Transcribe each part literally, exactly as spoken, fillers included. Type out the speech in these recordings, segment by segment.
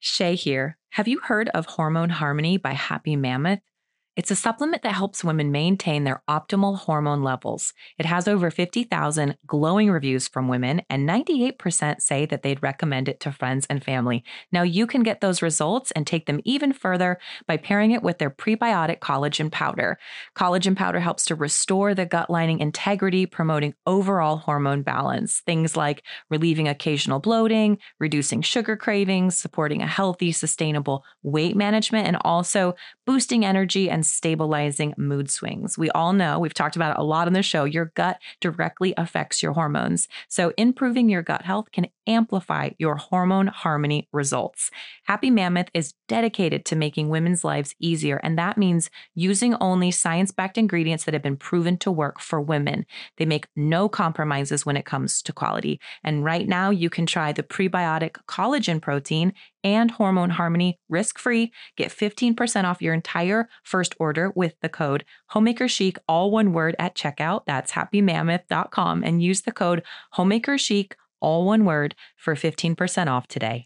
Shay here. Have you heard of Hormone Harmony by Happy Mammoth? It's a supplement that helps women maintain their optimal hormone levels. It has over fifty thousand glowing reviews from women, and ninety-eight percent say that they'd recommend it to friends and family. Now you can get those results and take them even further by pairing it with their prebiotic collagen powder. Collagen powder helps to restore the gut lining integrity, promoting overall hormone balance. Things like relieving occasional bloating, reducing sugar cravings, supporting a healthy, sustainable weight management, and also boosting energy and stabilizing mood swings. We all know, we've talked about it a lot on the show, your gut directly affects your hormones. So improving your gut health can amplify your hormone harmony results. Happy Mammoth is dedicated to making women's lives easier, and that means using only science-backed ingredients that have been proven to work for women. They make no compromises when it comes to quality. And right now you can try the prebiotic collagen protein and Hormone Harmony risk-free. Get fifteen percent off your entire first order with the code Homemaker Chic, all one word at checkout. That's happy mammoth dot com, and use the code Homemaker Chic, all one word, for fifteen percent off today.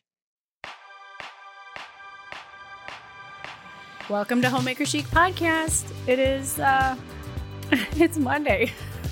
Welcome to Homemaker Chic Podcast. It is, uh, it's Monday,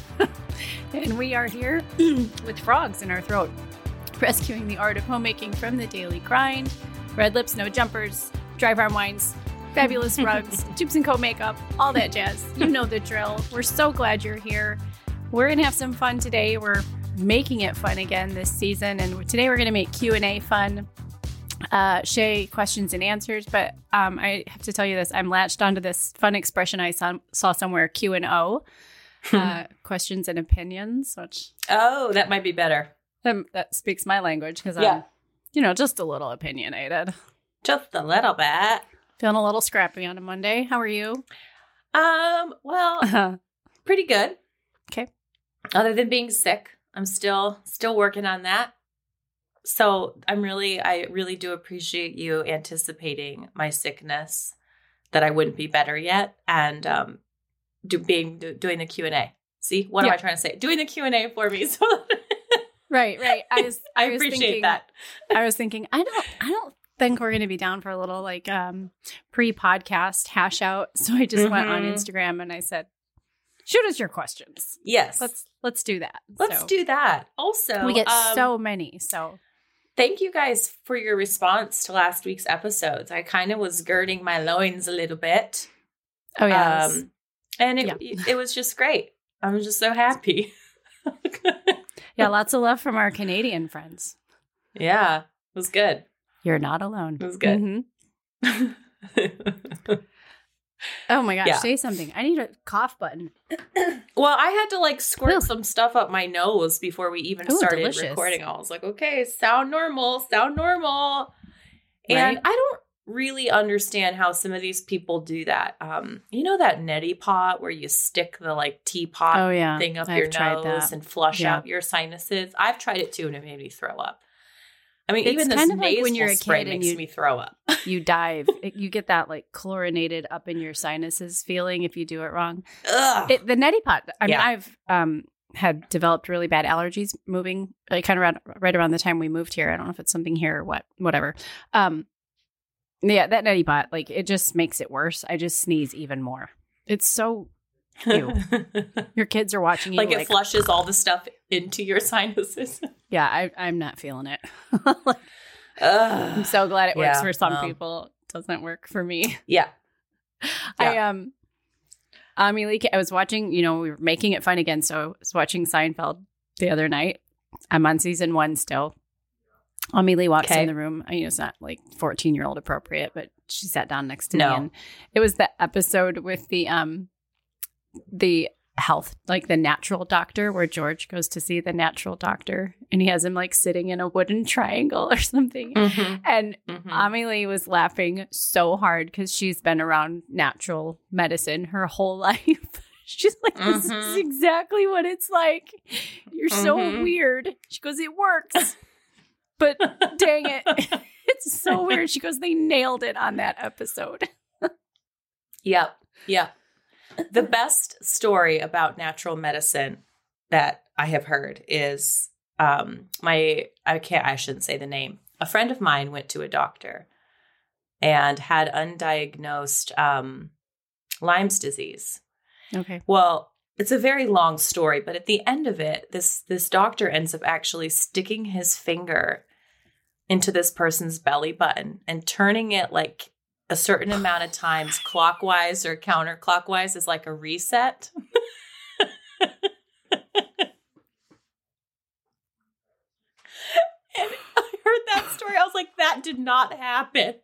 and we are here with frogs in our throat, rescuing the art of homemaking from the daily grind. Red lips, no jumpers, dry farm wines, fabulous rugs, Tubes and Co makeup, all that jazz. You know the drill. We're so glad you're here. We're going to have some fun today. We're making it fun again this season, and today we're going to make Q and A fun. Uh, Shay, questions and answers, but um, I have to tell you this. I'm latched onto this fun expression I saw, saw somewhere, Q and O, uh, questions and opinions, which... Oh, that might be better. That, that speaks my language because yeah. I'm, you know, just a little opinionated. Just a little bit. Feeling a little scrappy on a Monday. How are you? Um, well, uh-huh. pretty good. Okay. Other than being sick, I'm still still working on that. So I'm really, I really do appreciate you anticipating my sickness, that I wouldn't be better yet, and um, do, being do, doing the Q and A. See, what yeah. am I trying to say? Doing the Q and A for me. So right, right. I was, I, I was appreciate thinking, that. I was thinking, I don't, I don't think we're going to be down for a little like um, pre-podcast hash out. So I just mm-hmm. went on Instagram and I said, shoot us your questions. Yes, let's let's do that. Let's so, do that. Also, we get um, so many. So. Thank you guys for your response to last week's episodes. I kind of was girding my loins a little bit. Oh, yeah. Um, and it, yeah. it was just great. I was just so happy. Yeah, lots of love from our Canadian friends. Yeah, it was good. You're not alone. It was good. Mm-hmm. Oh my gosh, yeah. Say something. I need a cough button. Well, I had to like squirt Ooh. some stuff up my nose before we even Ooh, started delicious. recording. I was like, okay, sound normal, sound normal. Right? And I don't really understand how some of these people do that. Um, you know that neti pot where you stick the like teapot oh, yeah. thing up I've your nose that. and flush yeah. out your sinuses? I've tried it too, and it made me throw up. I mean, it's even this kind of nasal like when you're a spray kid makes and you, me throw up. You dive. It, you get that like chlorinated up in your sinuses feeling if you do it wrong. Ugh. It, the neti pot. I yeah. mean, I've um, had developed really bad allergies moving like kind of around, right around the time we moved here. I don't know if it's something here or what, whatever. Um, yeah, that neti pot, like it just makes it worse. I just sneeze even more. It's so ew. Your kids are watching you. Like it like, flushes all the stuff into your sinuses. Yeah, I, I'm not feeling it. Ugh. I'm so glad it works yeah, for some um, people. It doesn't work for me. Yeah. yeah. I um Amelie, I was watching, you know, we were making it fun again. So I was watching Seinfeld the other night. I'm on season one still. Amelie walks okay. in the room. I know it's not like fourteen year old appropriate, but she sat down next to no. me. And it was the episode with the um the health, like the natural doctor, where George goes to see the natural doctor and he has him like sitting in a wooden triangle or something. Mm-hmm. And mm-hmm. Amelie was laughing so hard because she's been around natural medicine her whole life. She's like, this mm-hmm. is exactly what it's like. You're mm-hmm. so weird. She goes, it works. But dang it. It's so weird. She goes, they nailed it on that episode. Yep. Yep. The best story about natural medicine that I have heard is um, my, I can't, I shouldn't say the name. A friend of mine went to a doctor and had undiagnosed um, Lyme's disease. Okay. Well, it's a very long story, but at the end of it, this this doctor ends up actually sticking his finger into this person's belly button and turning it like a certain amount of times clockwise or counterclockwise is like a reset. And I heard that story. I was like, that did not happen.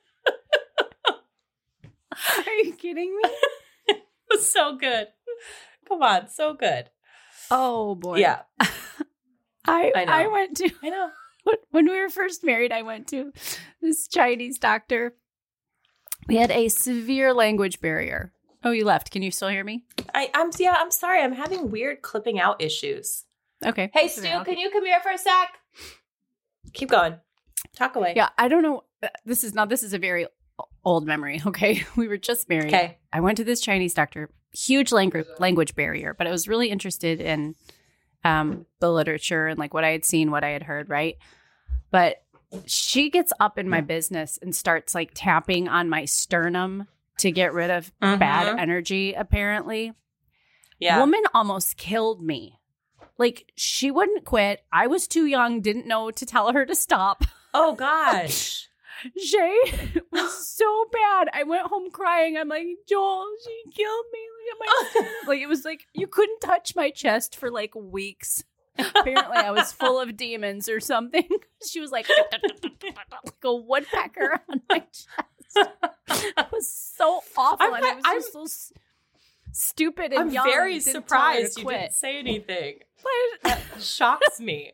Are you kidding me? It was so good. Come on, so good. Oh boy. Yeah. I I know. I went to I know. when we were first married, I went to this Chinese doctor. We had a severe language barrier. Oh, you left. Can you still hear me? I, I'm yeah, I'm sorry. I'm having weird clipping out issues. Okay. Hey, Stu, can you come here for a sec? Keep going. Talk away. Yeah, I don't know. This is not, this is a very old memory. Okay. We were just married. Okay. I went to this Chinese doctor, huge language language barrier, but I was really interested in um, the literature and like what I had seen, what I had heard, right? But she gets up in my business and starts like tapping on my sternum to get rid of Mhm. bad energy, apparently. Yeah. Woman almost killed me. Like, she wouldn't quit. I was too young, didn't know to tell her to stop. Oh, gosh. Shay was so bad. I went home crying. I'm like, Joel, she killed me. Look at my sternum. Like, it was like, you couldn't touch my chest for like weeks. Apparently, I was full of demons or something. She was like, like a woodpecker on my chest. It was so awful. I'm and I not- was I'm- just so s- stupid and I'm young. very didn't tell her to surprised you quit. didn't say anything. But That shocks me.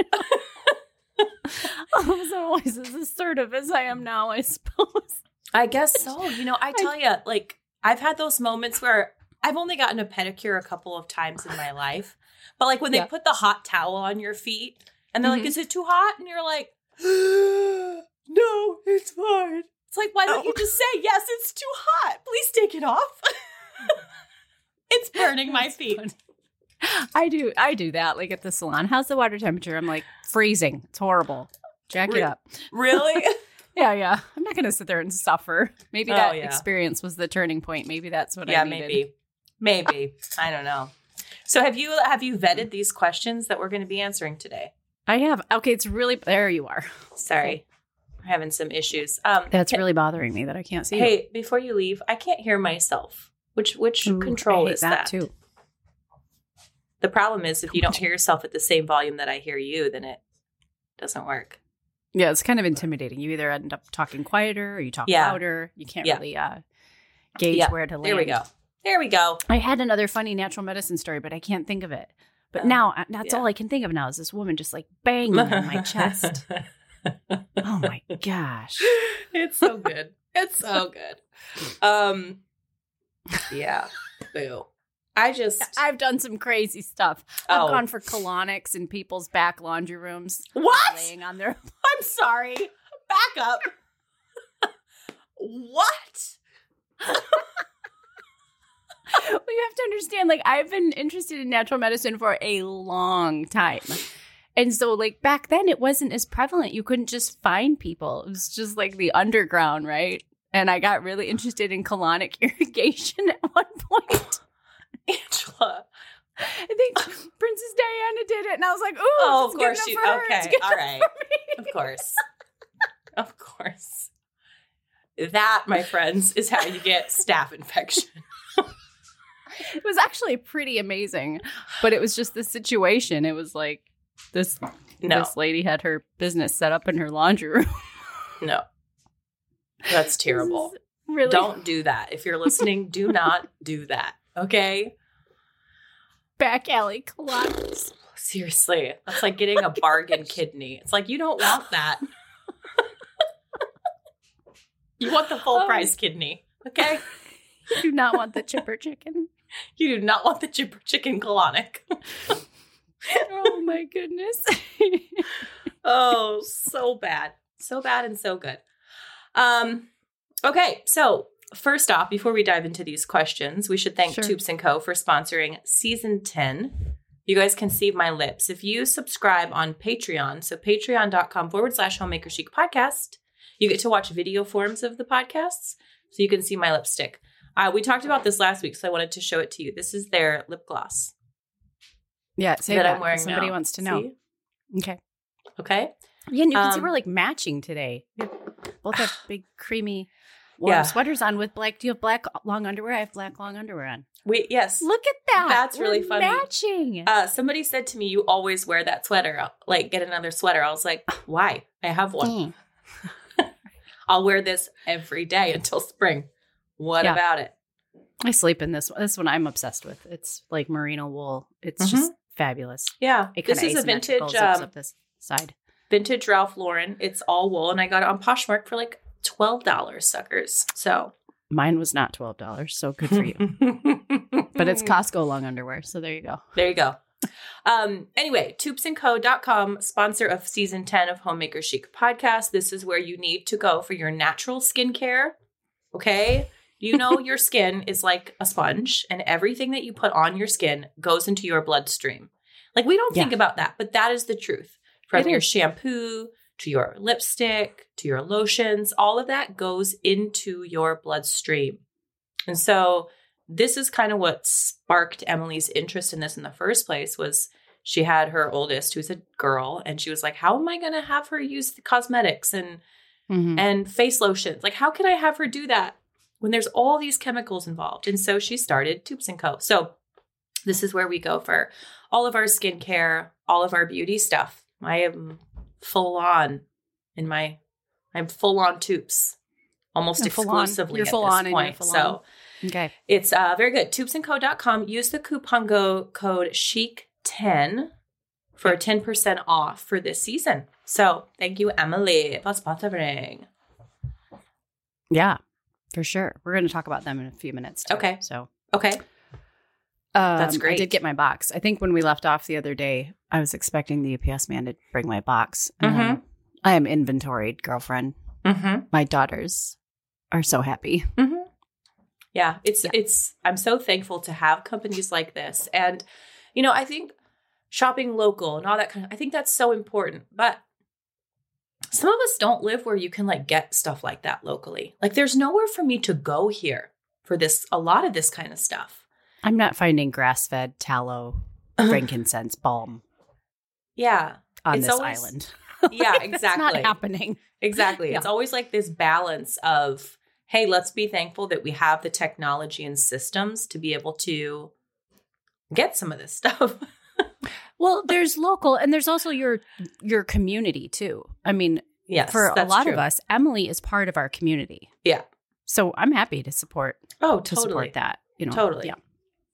I wasn't always as assertive as I am now, I suppose. I guess so. You know, I tell you, like, I've had those moments where I've only gotten a pedicure a couple of times in my life. But, like, when they Yeah. put the hot towel on your feet and they're Mhm. like, is it too hot? And you're like, no, it's fine. It's like, why don't Oh. you just say, yes, it's too hot. Please take it off. It's burning my That's feet. funny. I do. I do that. Like at the salon. How's the water temperature? I'm like, freezing. It's horrible. Jack it Re- up. Really? Yeah, yeah. I'm not going to sit there and suffer. Maybe Oh, that yeah. experience was the turning point. Maybe that's what Yeah, I needed. maybe. Maybe. I don't know. So have you have you vetted these questions that we're going to be answering today? I have. Okay, it's really, there you are. Sorry. We're having some issues. Um, That's ca- really bothering me that I can't see. Hey, before you leave, I can't hear myself. Which which Ooh, control I hate is that? too. The problem is if you don't hear yourself at the same volume that I hear you, then it doesn't work. Yeah, it's kind of intimidating. You either end up talking quieter or you talk Yeah. louder. You can't Yeah. really uh, gauge Yeah. where to land. There we go. There we go. I had another funny natural medicine story, but I can't think of it. But Oh, now, uh, that's yeah. all I can think of now is this woman just like banging on my chest. Oh my gosh. It's so good. It's so good. Um yeah. Boo. I just I've done some crazy stuff. I've Oh. gone for colonics in people's back laundry rooms. What? Laying on their. I'm sorry. Back up. What? Well, you have to understand, like, I've been interested in natural medicine for a long time. And so, like, back then, it wasn't as prevalent. You couldn't just find people. It was just like the underground, right? And I got really interested in colonic irrigation at one point. Angela. I think Princess Diana did it. And I was like, ooh, Oh, it's of good course enough you for her. It's okay. good All enough right. for me. Of course. Of course. That, my friends, is how you get staph infection. It was actually pretty amazing. But it was just the situation. It was like this, No. this lady had her business set up in her laundry room. No. That's terrible. This is Really? Don't do that. If you're listening, do not do that. Okay? Back alley colonics. Seriously. That's like getting a bargain kidney. It's like, you don't want that. You want the full Oh. price kidney. Okay? You do not want the chipper chicken. You do not want the chipper chicken colonic. Oh my goodness. Oh, so bad. So bad and so good. Um, okay, so first off, before we dive into these questions, we should thank Sure. Tubes and Co. for sponsoring season ten. You guys can see my lips. If you subscribe on Patreon, so patreon.com forward slash homemaker chic podcast, You get to watch video forms of the podcasts, so you can see my lipstick. Uh, we talked about this last week, so I wanted to show it to you. This is their lip gloss. Yeah, say that that. I'm wearing Somebody now. wants to know. See? Okay. Okay. Yeah, and you can see Um, we're like matching today. We both have big, creamy, warm Yeah. sweaters on with black. Do you have black long underwear? I have black long underwear on. We yes. Look at that. That's We're really funny. Matching. Uh, somebody said to me, "You always wear that sweater. I'll, like, get another sweater." I was like, "Why? I have one. Mm. I'll wear this every day until spring. What Yeah. about it?" I sleep in this one. This one I'm obsessed with. It's like merino wool. It's Mhm. just fabulous. Yeah, It this kinda is a asymmetrical vintage, zips um, up this side. vintage Ralph Lauren. It's all wool, and I got it on Poshmark for like twelve dollars, suckers. So Mine was not twelve dollars, so good for you. But it's Costco long underwear, so there you go. There you go. Um, anyway, tubes and co dot com, sponsor of season ten of Homemaker Chic podcast. This is where you need to go for your natural skincare. Okay. You know, your skin is like a sponge, and everything that you put on your skin goes into your bloodstream. Like, we don't Yeah. think about that, but that is the truth. From It your is. shampoo to your lipstick to your lotions, all of that goes into your bloodstream. And so this is kind of what sparked Emily's interest in this in the first place. Was she had her oldest, who's a girl, and she was like, how am I going to have her use the cosmetics and Mhm. and face lotions? Like, how can I have her do that when there's all these chemicals involved? And so she started Tubes and Co. So this is where we go for all of our skincare, all of our beauty stuff. I am full on in my, I'm full on Tubes, almost You're full on. exclusively You're at full this on and you're point. full So on. Okay. it's uh, very good. tubes and co dot com. Use the coupon go code chic ten for ten percent off for this season. So thank you, Emily, for sponsoring. Yeah, for sure. We're going to talk about them in a few minutes. Too, Okay. So Okay. um, That's great. I did get my box. I think when we left off the other day, I was expecting the U P S man to bring my box. And Mhm. um, I am inventoried, girlfriend. Mm-hmm. My daughters are so happy. Mm-hmm. Yeah, it's Yeah. it's. I'm so thankful to have companies like this, and you know, I think shopping local and all that kind of. I think that's so important, but some of us don't live where you can like get stuff like that locally. Like, there's nowhere for me to go here for this. A lot of this kind of stuff. I'm not finding grass-fed tallow, frankincense, balm Yeah, on It's this always- island. yeah, It's exactly. not happening. Exactly. Yeah. It's always like this balance of, hey, let's be thankful that we have the technology and systems to be able to get some of this stuff. Well, there's local, and there's also your your community too. I mean, Yes, for a that's lot true. of us, Emily is part of our community. Yeah. So I'm happy to support Oh, to totally. support that. You know, Totally. Yeah.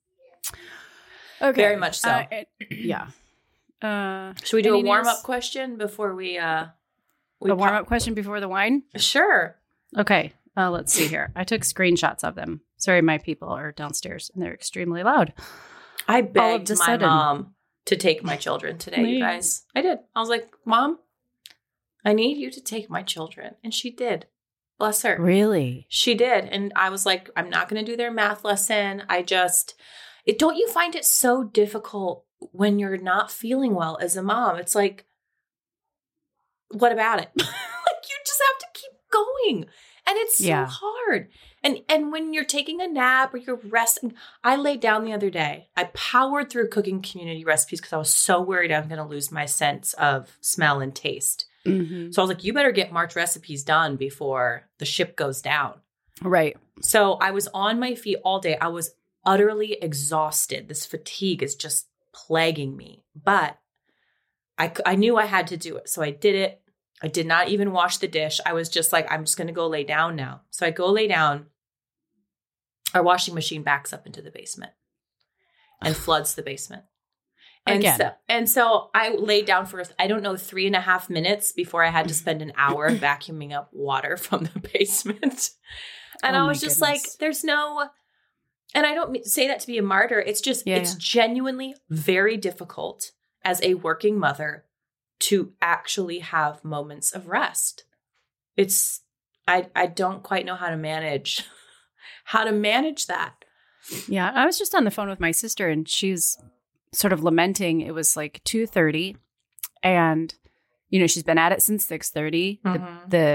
Okay. Very much so. Uh, it- yeah. Uh, Should we do any a warm news? up question before we uh we a warm pop- up question before the wine? Sure. Okay. Uh, let's see here. I took screenshots of them. Sorry, my people are downstairs and they're extremely loud. I All of begged a my sudden. mom to take my children today, you Me. guys. I did. I was like, Mom, I need you to take my children. And she did. Bless her. Really? She did. And I was like, I'm not going to do their math lesson. I just, it, don't you find it so difficult when you're not feeling well as a mom? It's like, what about it? Like, you just have to keep going. And it's so Yeah. hard. And and when you're taking a nap or you're resting, I laid down the other day. I powered through cooking community recipes because I was so worried I was going to lose my sense of smell and taste. Mm-hmm. So I was like, you better get March recipes done before the ship goes down. Right. So I was on my feet all day. I was utterly exhausted. This fatigue is just plaguing me. But I, I knew I had to do it. So I did it. I did not even wash the dish. I was just like, I'm just going to go lay down now. So I go lay down. Our washing machine backs up into the basement and floods the basement. And Again. so, and so I laid down for, I don't know, three and a half minutes before I had to spend an hour vacuuming up water from the basement. And Oh I my was just goodness. like, there's no, and I don't say that to be a martyr. It's just, Yeah, it's yeah. genuinely very difficult as a working mother to actually have moments of rest. It's, I, I don't quite know how to manage, how to manage that. Yeah, I was just on the phone with my sister and she's sort of lamenting. It was like two thirty and, you know, she's been at it since six thirty. Mhm. The, the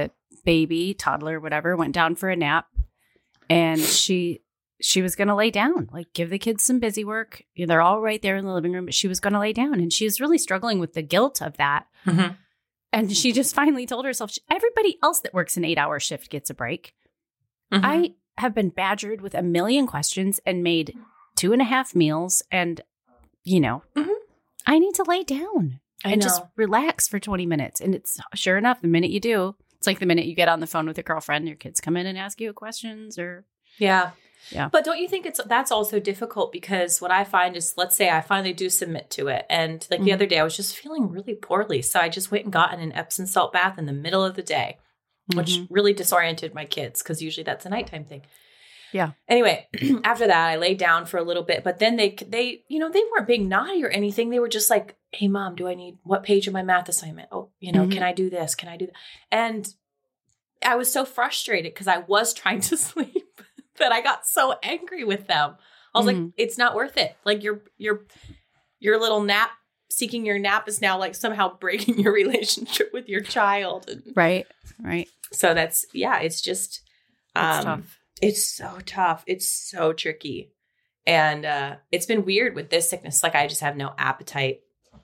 baby, toddler, whatever, went down for a nap, and she she was going to lay down, like give the kids some busy work. They're all right there in the living room, but she was going to lay down, and she was really struggling with the guilt of that. Mm-hmm. And she just finally told herself, everybody else that works an eight-hour shift gets a break. Mm-hmm. I have been badgered with a million questions and made two and a half meals, and, you know, mm-hmm. I need to lay down I and know. just relax for twenty minutes. And it's sure enough, the minute you do, it's like the minute you get on the phone with a girlfriend, your kids come in and ask you questions or. Yeah. Yeah. But don't you think it's that's also difficult, because what I find is, let's say I finally do submit to it. And like Mhm. the other day, I was just feeling really poorly. So I just went and got in an Epsom salt bath in the middle of the day, which Mhm. really disoriented my kids, because usually that's a nighttime thing. Yeah. Anyway, after that, I laid down for a little bit, but then they, they, you know, they weren't being naughty or anything. They were just like, hey, Mom, do I need, what page of my math assignment? Oh, you know, Mhm. can I do this? Can I do that? And I was so frustrated because I was trying to sleep that I got so angry with them. I was Mhm. like, it's not worth it. Like your, your, your little nap, seeking your nap is now like somehow breaking your relationship with your child. And Right. Right. so that's, yeah, it's just, um, It's tough. It's so tough. It's so tricky. And uh, it's been weird with this sickness. Like I just have no appetite.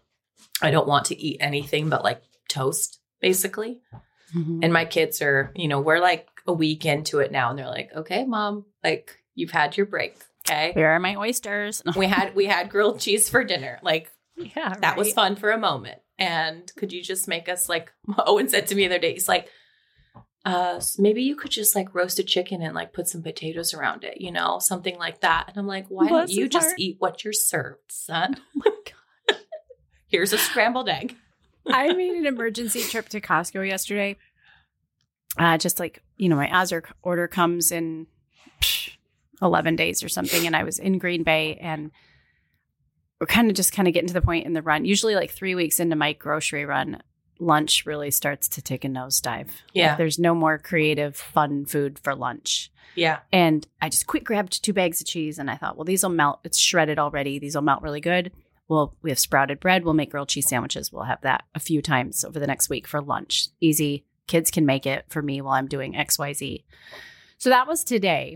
I don't want to eat anything but like toast, basically. Mhm. And my kids are, you know, we're like a week into it now. And they're like, okay, Mom, like you've had your break. Okay. Where are my oysters? we had, we had grilled cheese for dinner. Like Yeah. that was right. fun for a moment. And could you just make us like, Owen said to me the other day, he's like, uh, maybe you could just like roast a chicken and like put some potatoes around it, you know, something like that. And I'm like, why Bless don't you his just heart. eat what you're served, son? Oh my God. Here's a scrambled egg. I made an emergency trip to Costco yesterday. Uh, just like, you know, my Azure order comes in psh, eleven days or something. And I was in Green Bay, and we're kind of just kind of getting to the point in the run. Usually like three weeks into my grocery run, lunch really starts to take a nosedive. Yeah. Like, there's no more creative, fun food for lunch. Yeah. And I just quick grabbed two bags of cheese, and I thought, well, these will melt. It's shredded already. These will melt really good. Well, we have sprouted bread. We'll make grilled cheese sandwiches. We'll have that a few times over the next week for lunch. Easy. Kids can make it for me while I'm doing X Y Z. So that was today.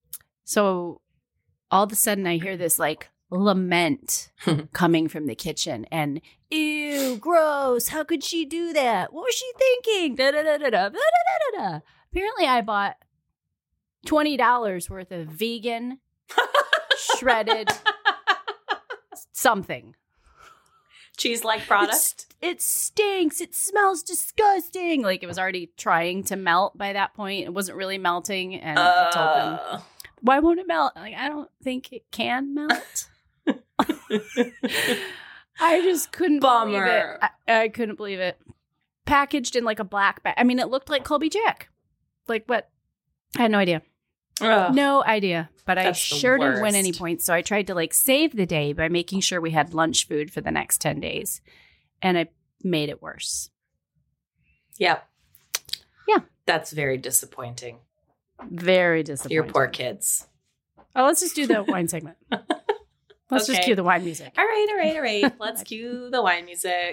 So all of a sudden I hear this like lament coming from the kitchen, and ew, gross. How could she do that? What was she thinking? Da, da, da, da, da, da, da, da, da. Apparently I bought twenty dollars worth of vegan shredded something. Cheese-like product. It's, it stinks. It smells disgusting. Like it was already trying to melt by that point. It wasn't really melting. And I told them, Uh, why won't it melt? Like, I don't think it can melt. I just couldn't believe it. Bummer. I, I couldn't believe it. Packaged in like a black bag. I mean, it looked like Colby Jack. Like what? I had no idea. ugh. No idea. But I That's the sure didn't win worst. any points. So I tried to like save the day by making sure we had lunch food for the next ten days. And I made it worse. Yep. Yeah. That's very disappointing. Very disappointing. Your poor kids. Oh, let's just do the wine segment. Let's just Okay. cue the wine music. All right, all right, all right. Let's cue the wine music.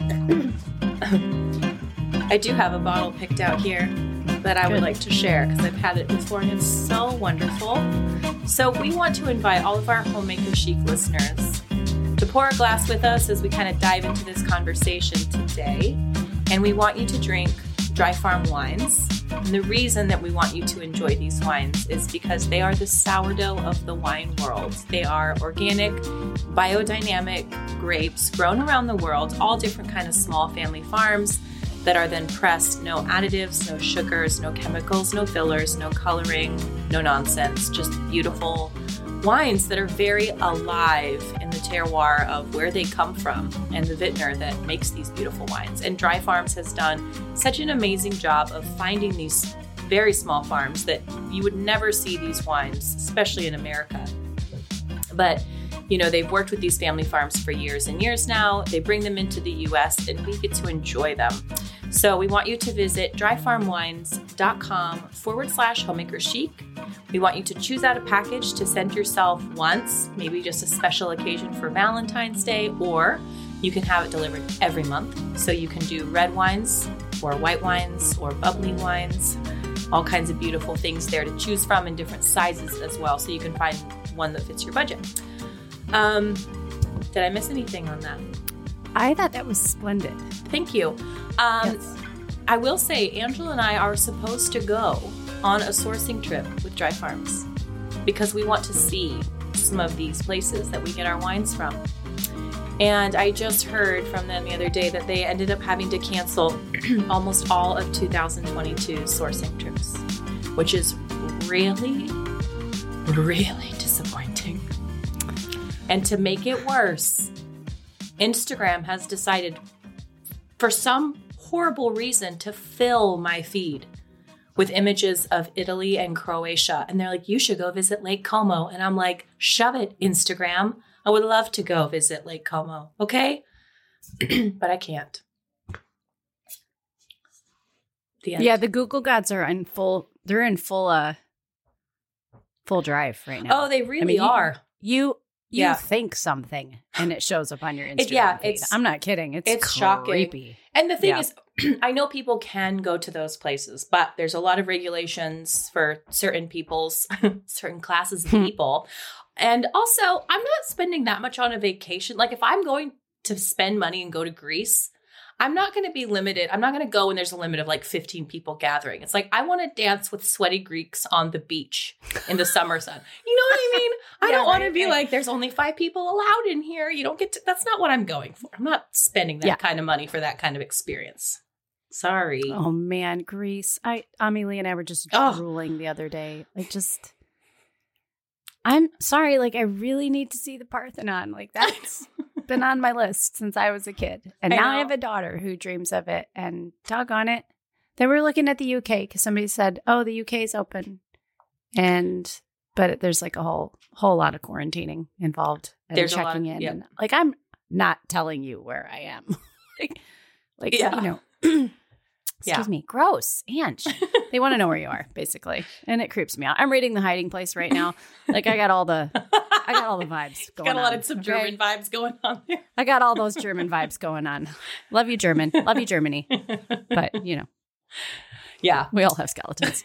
I do have a bottle picked out here that I would Good. like to share because I've had it before and it's so wonderful. So we want to invite all of our Homemaker Chic listeners to pour a glass with us as we kind of dive into this conversation today. And we want you to drink Dry Farm wines. And the reason that we want you to enjoy these wines is because they are the sourdough of the wine world. They are organic, biodynamic grapes grown around the world, all different kind of small family farms that are then pressed. No additives, no sugars, no chemicals, no fillers, no coloring, no nonsense. Just beautiful wines that are very alive in the terroir of where they come from and the vintner that makes these beautiful wines. And Dry Farms has done such an amazing job of finding these very small farms that you would never see these wines, especially in America. But, you know, they've worked with these family farms for years and years now. They bring them into the U S and we get to enjoy them. So we want you to visit dryfarmwines.com forward slash homemaker chic. We want you to choose out a package to send yourself once, maybe just a special occasion for Valentine's Day, or you can have it delivered every month. So you can do red wines or white wines or bubbly wines. All kinds of beautiful things there to choose from in different sizes as well. So you can find one that fits your budget. Um, did I miss anything on that? I thought that was splendid. Thank you. Um, Yes. I will say, Angela and I are supposed to go on a sourcing trip with Dry Farms because we want to see some of these places that we get our wines from. And I just heard from them the other day that they ended up having to cancel almost all of two thousand twenty-two sourcing trips, which is really, really disappointing. And to make it worse, Instagram has decided, for some horrible reason, to fill my feed with images of Italy and Croatia. And they're like, you should go visit Lake Como. And I'm like, shove it, Instagram. I would love to go visit Lake Como, okay? But I can't. The end. Yeah, the Google gods are in full, they're in full, uh, full drive right now. Oh, they really I mean, you- are. You, you Yeah. think something and it shows up on your Instagram It- yeah, feed. it's- I'm not kidding. It's, it's shocking. creepy. And the thing Yeah. is, I know people can go to those places, but there's a lot of regulations for certain people's, certain classes of people. And also, I'm not spending that much on a vacation. Like if I'm going to spend money and go to Greece, I'm not going to be limited. I'm not going to go when there's a limit of like fifteen people gathering. It's like, I want to dance with sweaty Greeks on the beach in the summer sun. You know what I mean? I Yeah, don't want to right, be right. like, there's only five people allowed in here. You don't get to, that's not what I'm going for. I'm not spending that Yeah. kind of money for that kind of experience. Sorry. Oh man, Greece. I Amelie and I were just Oh. drooling the other day. Like just I'm sorry, like I really need to see the Parthenon. Like that's been on my list since I was a kid. And I now I know. have a daughter who dreams of it, and doggone it. Then we're looking at the U K because somebody said, oh, the U K is open. And but there's like a whole whole lot of quarantining involved and There's a lot, checking in. yeah. And like I'm not telling you where I am. like like Yeah. you know Yeah. excuse me, gross. Ange. They want to know where you are, basically. And it creeps me out. I'm reading The Hiding Place right now. Like I got all the I got all the vibes going on. Got a lot of some okay? German vibes going on there. I got all those German vibes going on. Love you, German. Love you, Germany. But, you know, Yeah. we all have skeletons.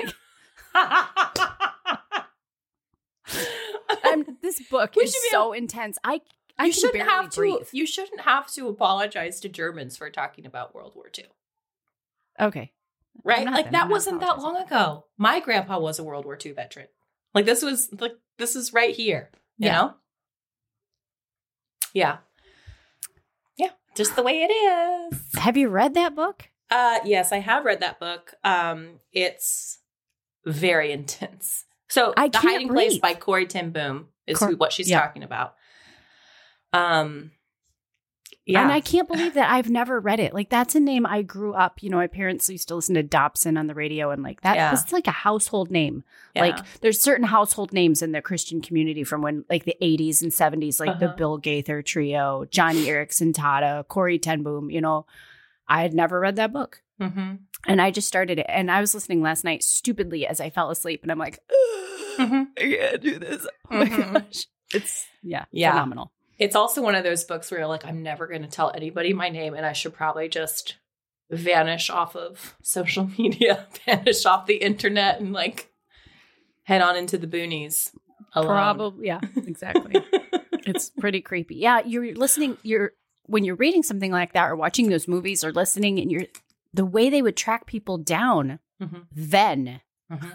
Um, this book We is should be so intense. I I you can shouldn't barely have to. breathe. You shouldn't have to apologize to Germans for talking about World War Two, Okay. right? not Like then. that I'm not wasn't that long ago. My grandpa was a World War Two veteran. Like this was like this is right here. You Yeah. know? Yeah. Yeah. Just the way it is. Have you read that book? Uh yes, I have read that book. Um, it's very intense. So I The can't Hiding Place breathe. by Corrie ten Boom is Cor- who, what she's yeah. talking about. Um yeah. And I can't believe that I've never read it. Like that's a name I grew up, you know, my parents used to listen to Dobson on the radio and like that Yeah. was like a household name. Yeah. Like there's certain household names in the Christian community from when like the eighties and seventies, like the Uh-huh. Bill Gaither trio, Johnny Erickson Tada, Corrie ten Boom, you know. I had never read that book. Mhm. And I just started it. And I was listening last night stupidly as I fell asleep. And I'm like, Mhm. I can't do this. Oh my Mhm. gosh. It's, yeah, Yeah. phenomenal. It's also one of those books where you're like, I'm never going to tell anybody my name and I should probably just vanish off of social media, vanish off the internet and like head on into the boonies alone. Probably. Yeah, exactly. It's pretty creepy. Yeah, you're listening, you're, when you're reading something like that or watching those movies or listening and you're, the way they would track people down Mhm. then Mhm.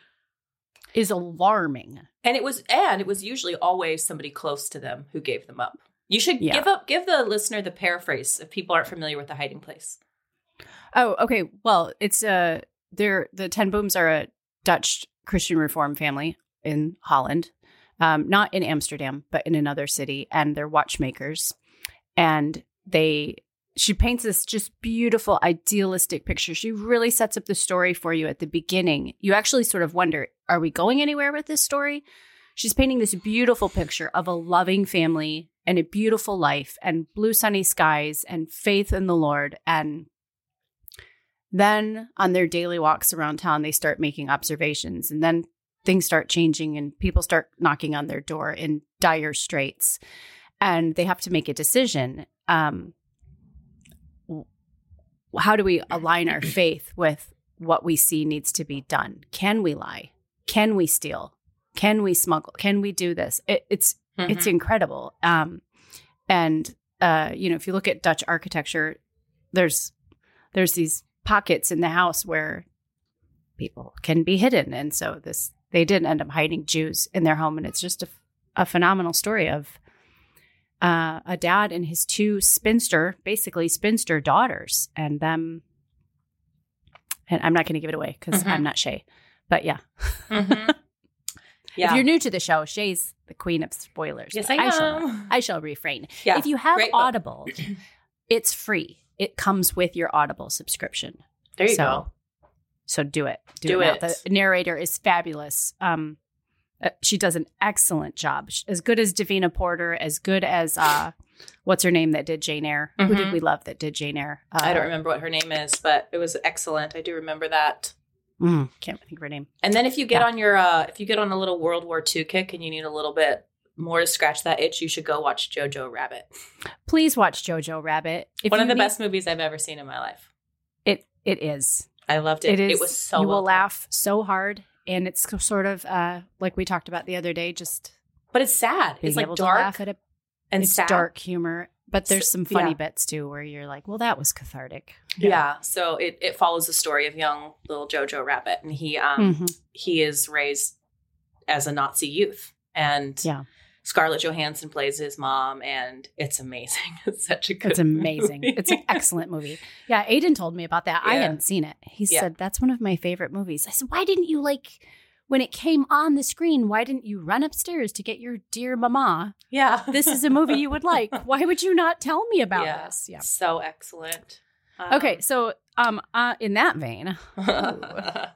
is alarming. And it was, and it was usually always somebody close to them who gave them up. You should Yeah. give up, give the listener the paraphrase if people aren't familiar with The Hiding Place. Oh, okay. Well, it's uh they're the Ten Booms are a Dutch Christian Reform family in Holland. Um, not in Amsterdam, but in another city, and they're watchmakers. And they she paints this just beautiful, idealistic picture. She really sets up the story for you at the beginning. You actually sort of wonder, are we going anywhere with this story? She's painting this beautiful picture of a loving family and a beautiful life and blue sunny skies and faith in the Lord. And then on their daily walks around town, they start making observations, and then things start changing and people start knocking on their door in dire straits, and they have to make a decision. Um, how do we align our faith with what we see needs to be done? Can we lie? Can we steal? Can we smuggle? Can we do this? It, it's mm-hmm. it's incredible. Um, and uh, you know, if you look at Dutch architecture, there's there's these pockets in the house where people can be hidden, and so this they did end up hiding Jews in their home, and it's just a, a phenomenal story of uh, a dad and his two spinster, basically spinster daughters, and them. And I'm not going to give it away because mm-hmm. I'm not Shay, but yeah. Mm-hmm. Yeah. If you're new to the show, Shay's the queen of spoilers. Yes, I am. I shall, I shall refrain. Yeah, if you have Audible, it's free. It comes with your Audible subscription. There you so, go. So do it. Do, do it. it. The narrator is fabulous. Um, uh, she does an excellent job. As good as Davina Porter, as good as uh, what's her name that did Jane Eyre? Mm-hmm. Who did we love that did Jane Eyre? Uh, I don't remember what her name is, but it was excellent. I do remember that. Mm, can't think of her name. And then if you get yeah. on your, uh, if you get on a little World War Two kick and you need a little bit more to scratch that itch, you should go watch Jojo Rabbit. Please watch Jojo Rabbit. If One of the need, best movies I've ever seen in my life. It It is. I loved it. It, is, it was so You well will done. Laugh so hard. And it's sort of, uh, like we talked about the other day, just. But it's sad. It's like dark at a, and it's sad. dark humor. But there's some funny yeah. bits, too, where you're like, well, that was cathartic. Yeah. yeah. So it, it follows the story of young little Jojo Rabbit. And he um mm-hmm. he is raised as a Nazi youth. And yeah. Scarlett Johansson plays his mom. And it's amazing. It's such a good It's amazing. movie. It's an excellent movie. Yeah. Aiden told me about that. Yeah. I hadn't seen it. He yeah. said, that's one of my favorite movies. I said, why didn't you like... When it came on the screen, why didn't you run upstairs to get your dear mama? Yeah. This is a movie you would like. Why would you not tell me about yeah. this? Yeah. So excellent. Um, okay. So um, uh, in that vein. um, uh,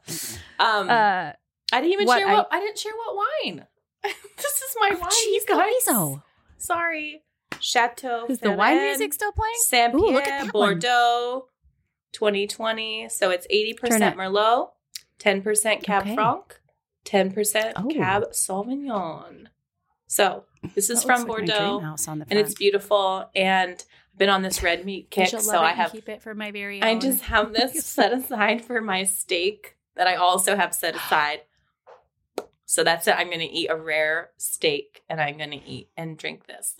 I didn't even share what, I, I didn't share what wine. This is my wine, you guys. Louiso. Sorry. Chateau. Is the wine music still playing? Saint-Pierre, Bordeaux, one. twenty twenty. So it's eighty percent Merlot, ten percent Cab okay. Franc. ten percent oh. Cab Sauvignon. So this is from like Bordeaux, and it's beautiful. And I've been on this red meat kick, so I have keep it for my very own. I just have this set aside for my steak that I also have set aside. So that's it. I'm going to eat a rare steak, and I'm going to eat and drink this.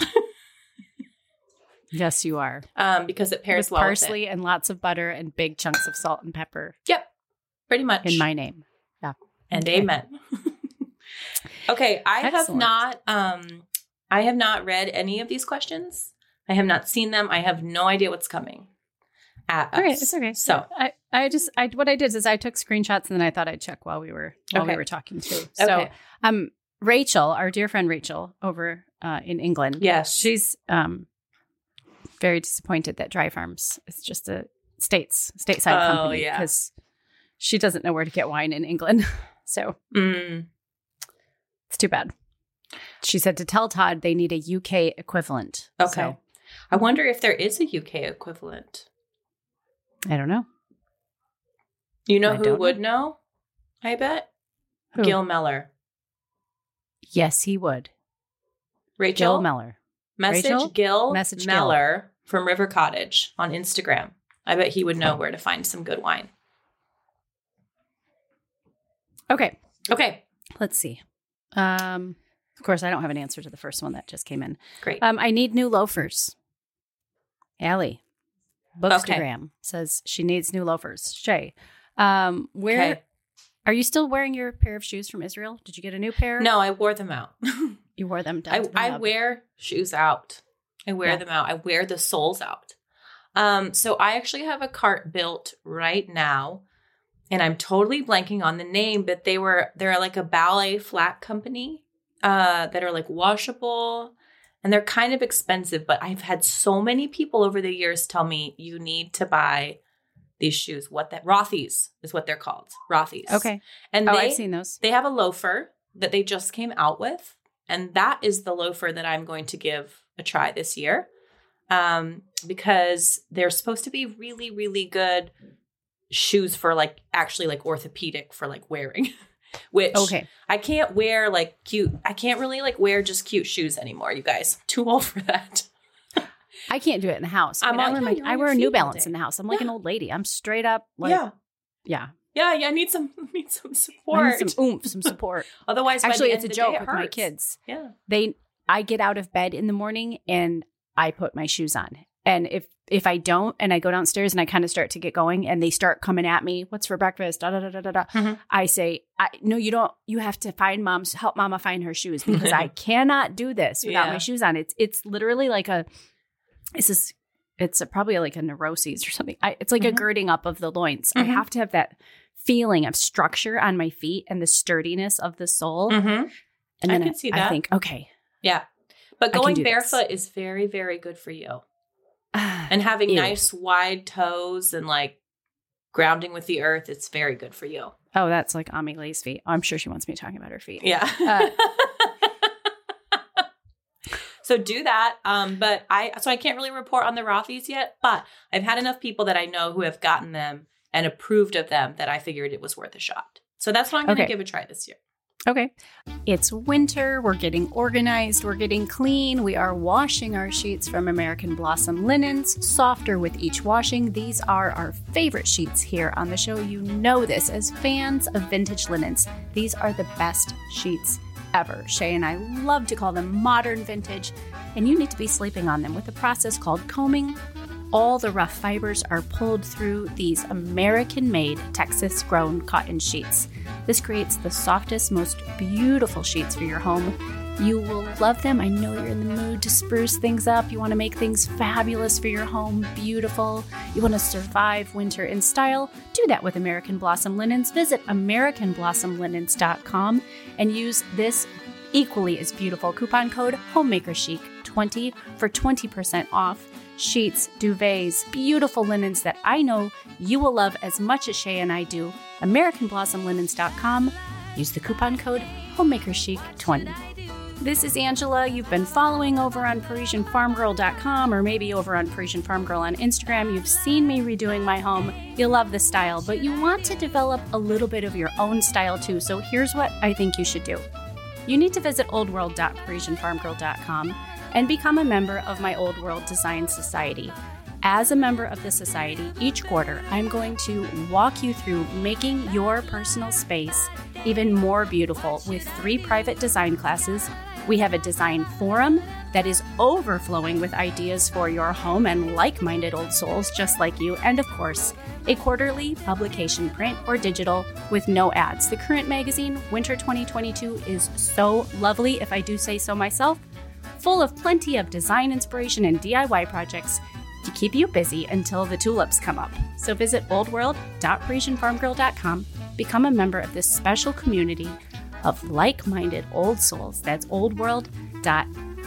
Yes, you are. Um, because it pairs with well parsley with it. And lots of butter and big chunks of salt and pepper. Yep, pretty much in my name. Yeah. And okay. amen. Okay, I Excellent. have not um I have not read any of these questions. I have not seen them. I have no idea what's coming at okay, us. It's okay. So I, I just I what I did is I took screenshots and then I thought I'd check while we were while okay. we were talking too. So okay. um Rachel, our dear friend Rachel over uh, in England. Yes. She's um very disappointed that Dry Farms is just a states stateside oh, company yeah. because she doesn't know where to get wine in England. So mm. it's too bad. She said to tell Todd they need a U K equivalent. Okay. So, I wonder if there is a U K equivalent. I don't know. You know I who would know? know? I bet. Who? Gil Mellor. Yes, he would. Rachel Gil Mellor. Message Rachel? Gil Message Mellor Gil. From River Cottage on Instagram. I bet he would know where to find some good wine. Okay. Okay. Let's see. Um, of course, I don't have an answer to the first one that just came in. Great. Um, I need new loafers. Allie, Bookstagram okay. says she needs new loafers. Shay, um, where okay. are you still wearing your pair of shoes from Israel? Did you get a new pair? No, I wore them out. You wore them down I, to the I hub. wear shoes out. I wear yeah. them out. I wear the soles out. Um, so I actually have a cart built right now. And I'm totally blanking on the name, but they were, they're like a ballet flat company uh, that are like washable and they're kind of expensive, but I've had so many people over the years tell me you need to buy these shoes. What that Rothy's is what they're called. Rothy's. Okay. And oh, they, I've seen those. They have a loafer that they just came out with. And that is the loafer that I'm going to give a try this year um, because they're supposed to be really, really good shoes for like actually like orthopedic for like wearing, which okay. I can't wear like cute. I can't really like wear just cute shoes anymore, you guys. Too old for that. I can't do it in the house. I, I'm mean, I like, wear, yeah, my, you're I on wear your a New feet all Balance day. in the house. I'm like Yeah. an old lady. I'm straight up like, yeah. yeah. Yeah, yeah, I need some need some I support. need some oomph, some support. Otherwise, by Actually, the it's a end of the joke day, it with my hurts. kids. Yeah. They, I get out of bed in the morning and I put my shoes on. And if if I don't, and I go downstairs and I kind of start to get going, and they start coming at me, what's for breakfast? Da da da da da. da. Mm-hmm. I say, I, no, you don't. You have to find mom's help. Mama find her shoes because I cannot do this without Yeah. my shoes on. It's it's literally like a. It's this. It's a, probably like a neuroses or something. I, it's like Mm-hmm. a girding up of the loins. Mhm. I have to have that feeling of structure on my feet and the sturdiness of the sole. Mm-hmm. And I then can see I that. think, okay, Yeah. But I can going do this. barefoot is very, very good for you. And having Ew. nice wide toes and like grounding with the earth, it's very good for you. Oh, that's like Amelia's feet. Oh, I'm sure she wants me talking about her feet. Yeah. Uh, So do that. Um, but I so I can't really report on the Rothy's yet, but I've had enough people that I know who have gotten them and approved of them that I figured it was worth a shot. So that's what I'm going to Okay. give a try this year. Okay. It's winter. We're getting organized. We're getting clean. We are washing our sheets from American Blossom linens, softer with each washing. These are our favorite sheets here on the show. You know this as fans of vintage linens. These are the best sheets ever. Shay and I love to call them modern vintage, and you need to be sleeping on them with a process called combing. All the rough fibers are pulled through these American-made, Texas-grown cotton sheets. This creates the softest, most beautiful sheets for your home. You will love them. I know you're in the mood to spruce things up. You want to make things fabulous for your home, beautiful. You want to survive winter in style. Do that with American Blossom Linens. Visit american blossom linens dot com and use this equally as beautiful coupon code HOMEMAKERCHIC twenty for twenty percent off. Sheets, duvets, beautiful linens that I know you will love as much as Shay and I do. american blossom linens dot com. Use the coupon code HOMEMAKERCHIC twenty. This is Angela. You've been following over on Parisian Farm Girl dot com or maybe over on Parisian Farm Girl on Instagram. You've seen me redoing my home. You love the style, but you want to develop a little bit of your own style too. So here's what I think you should do. You need to visit old world dot parisian farm girl dot com and become a member of my Old World Design Society. As a member of the society, each quarter, I'm going to walk you through making your personal space even more beautiful with three private design classes. We have a design forum that is overflowing with ideas for your home and like-minded old souls just like you. And of course, a quarterly publication, print or digital, with no ads. The current magazine, Winter twenty twenty-two, is so lovely, if I do say so myself, full of plenty of design inspiration and D I Y projects to keep you busy until the tulips come up. So visit old world dot parisian farm girl dot com, become a member of this special community of like-minded old souls. That's old world dot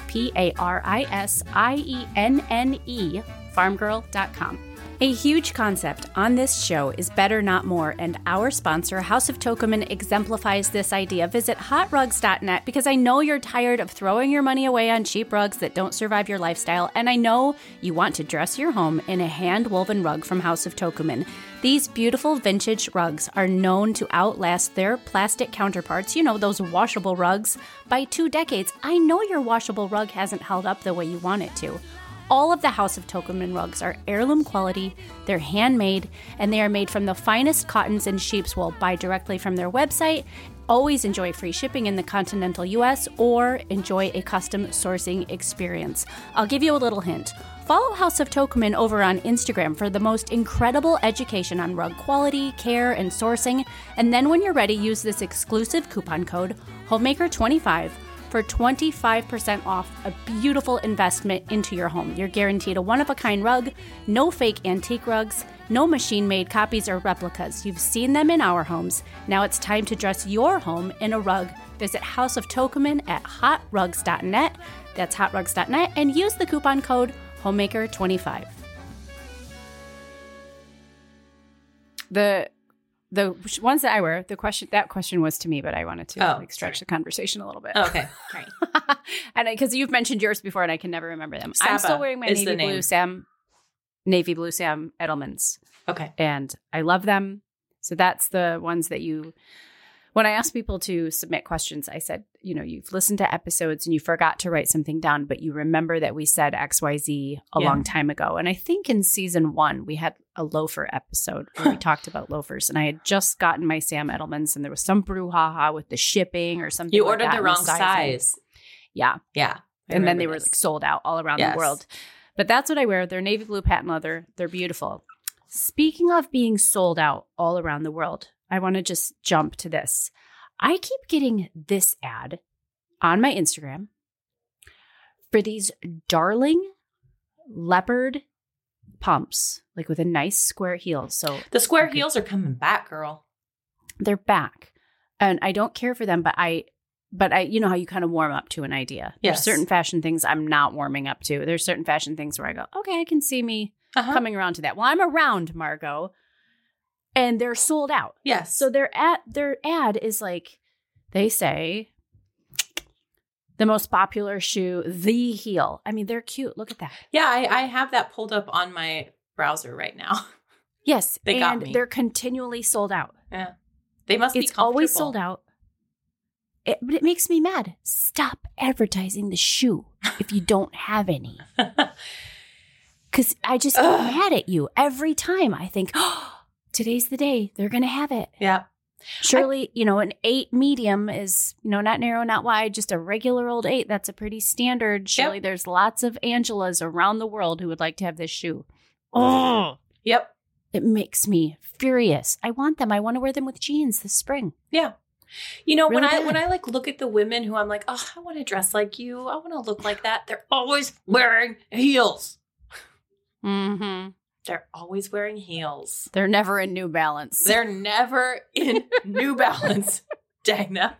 P-A-R-I-S-I-E-N-N-E, farm girl dot com. A huge concept on this show is better, not more, and our sponsor, House of Tokumen, exemplifies this idea. Visit hot rugs dot net because I know you're tired of throwing your money away on cheap rugs that don't survive your lifestyle, and I know you want to dress your home in a hand-woven rug from House of Tokumen. These beautiful vintage rugs are known to outlast their plastic counterparts, you know, those washable rugs, by two decades. I know your washable rug hasn't held up the way you want it to. All of the House of Tokumen rugs are heirloom quality, they're handmade, and they are made from the finest cottons and sheep's wool. Buy directly from their website. Always enjoy free shipping in the continental U S or enjoy a custom sourcing experience. I'll give you a little hint. Follow House of Tokumen over on Instagram for the most incredible education on rug quality, care, and sourcing. And then when you're ready, use this exclusive coupon code, homemaker twenty-five, for twenty-five percent off a beautiful investment into your home. You're guaranteed a one-of-a-kind rug, no fake antique rugs, no machine-made copies or replicas. You've seen them in our homes. Now it's time to dress your home in a rug. Visit House of Tokumen at hot rugs dot net. That's hot rugs dot net, and use the coupon code homemaker twenty-five. The The ones that I wear, the question that question was to me, but I wanted to Oh, like stretch sorry. the conversation a little bit. Okay, great. And because you've mentioned yours before, and I can never remember them. Saba I'm still wearing my is navy the name. blue Sam, navy blue Sam Edelmans, Okay. and I love them. So that's the ones that you When I asked people to submit questions, I said, you know, you've listened to episodes and you forgot to write something down, but you remember that we said X Y Z a Yeah. long time ago. And I think in season one, we had a loafer episode where we talked about loafers. And I had just gotten my Sam Edelman's and there was some brouhaha with the shipping or something. You like ordered that, the and wrong sizing. size. Yeah. Yeah. I And then they remember were this. like sold out all around Yes. the world. But that's what I wear. They're navy blue patent leather. They're beautiful. Speaking of being sold out all around the world, I want to just jump to this. I keep getting this ad on my Instagram for these darling leopard pumps, like with a nice square heel. So The square Okay. heels are coming back, girl. they're back. And I don't care for them, but I, but I, you know how you kind of warm up to an idea. Yes. There's certain fashion things I'm not warming up to. There's certain fashion things where I go, okay, I can see me Uh-huh. coming around to that. Well, I'm around, Margot, and they're sold out. Yes. So their ad, their ad is like, they say, the most popular shoe, the heel. I mean, they're cute. Look at that. yeah, I, I have that pulled up on my browser right now. Yes, They got and me. they're continually sold out. Yeah. They must be It's always comfortable. sold out. It, but it makes me mad. Stop advertising the shoe if you don't have any. Because I just get Ugh. mad at you every time. I think, oh, today's the day. They're going to have it. Yeah. Surely, you know, an eight medium is, you know, not narrow, not wide, just a regular old eight. That's a pretty standard. Surely there's lots of Angelas around the world who would like to have this shoe. Oh, Yep. it makes me furious. I want them. I want to wear them with jeans this spring. Yeah. You know, when Really I bad. when I like look at the women who I'm like, oh, I want to dress like you. I want to look like that. They're always wearing heels. Mm-hmm. They're always wearing heels. They're never in New Balance. They're never in New Balance. Dagna.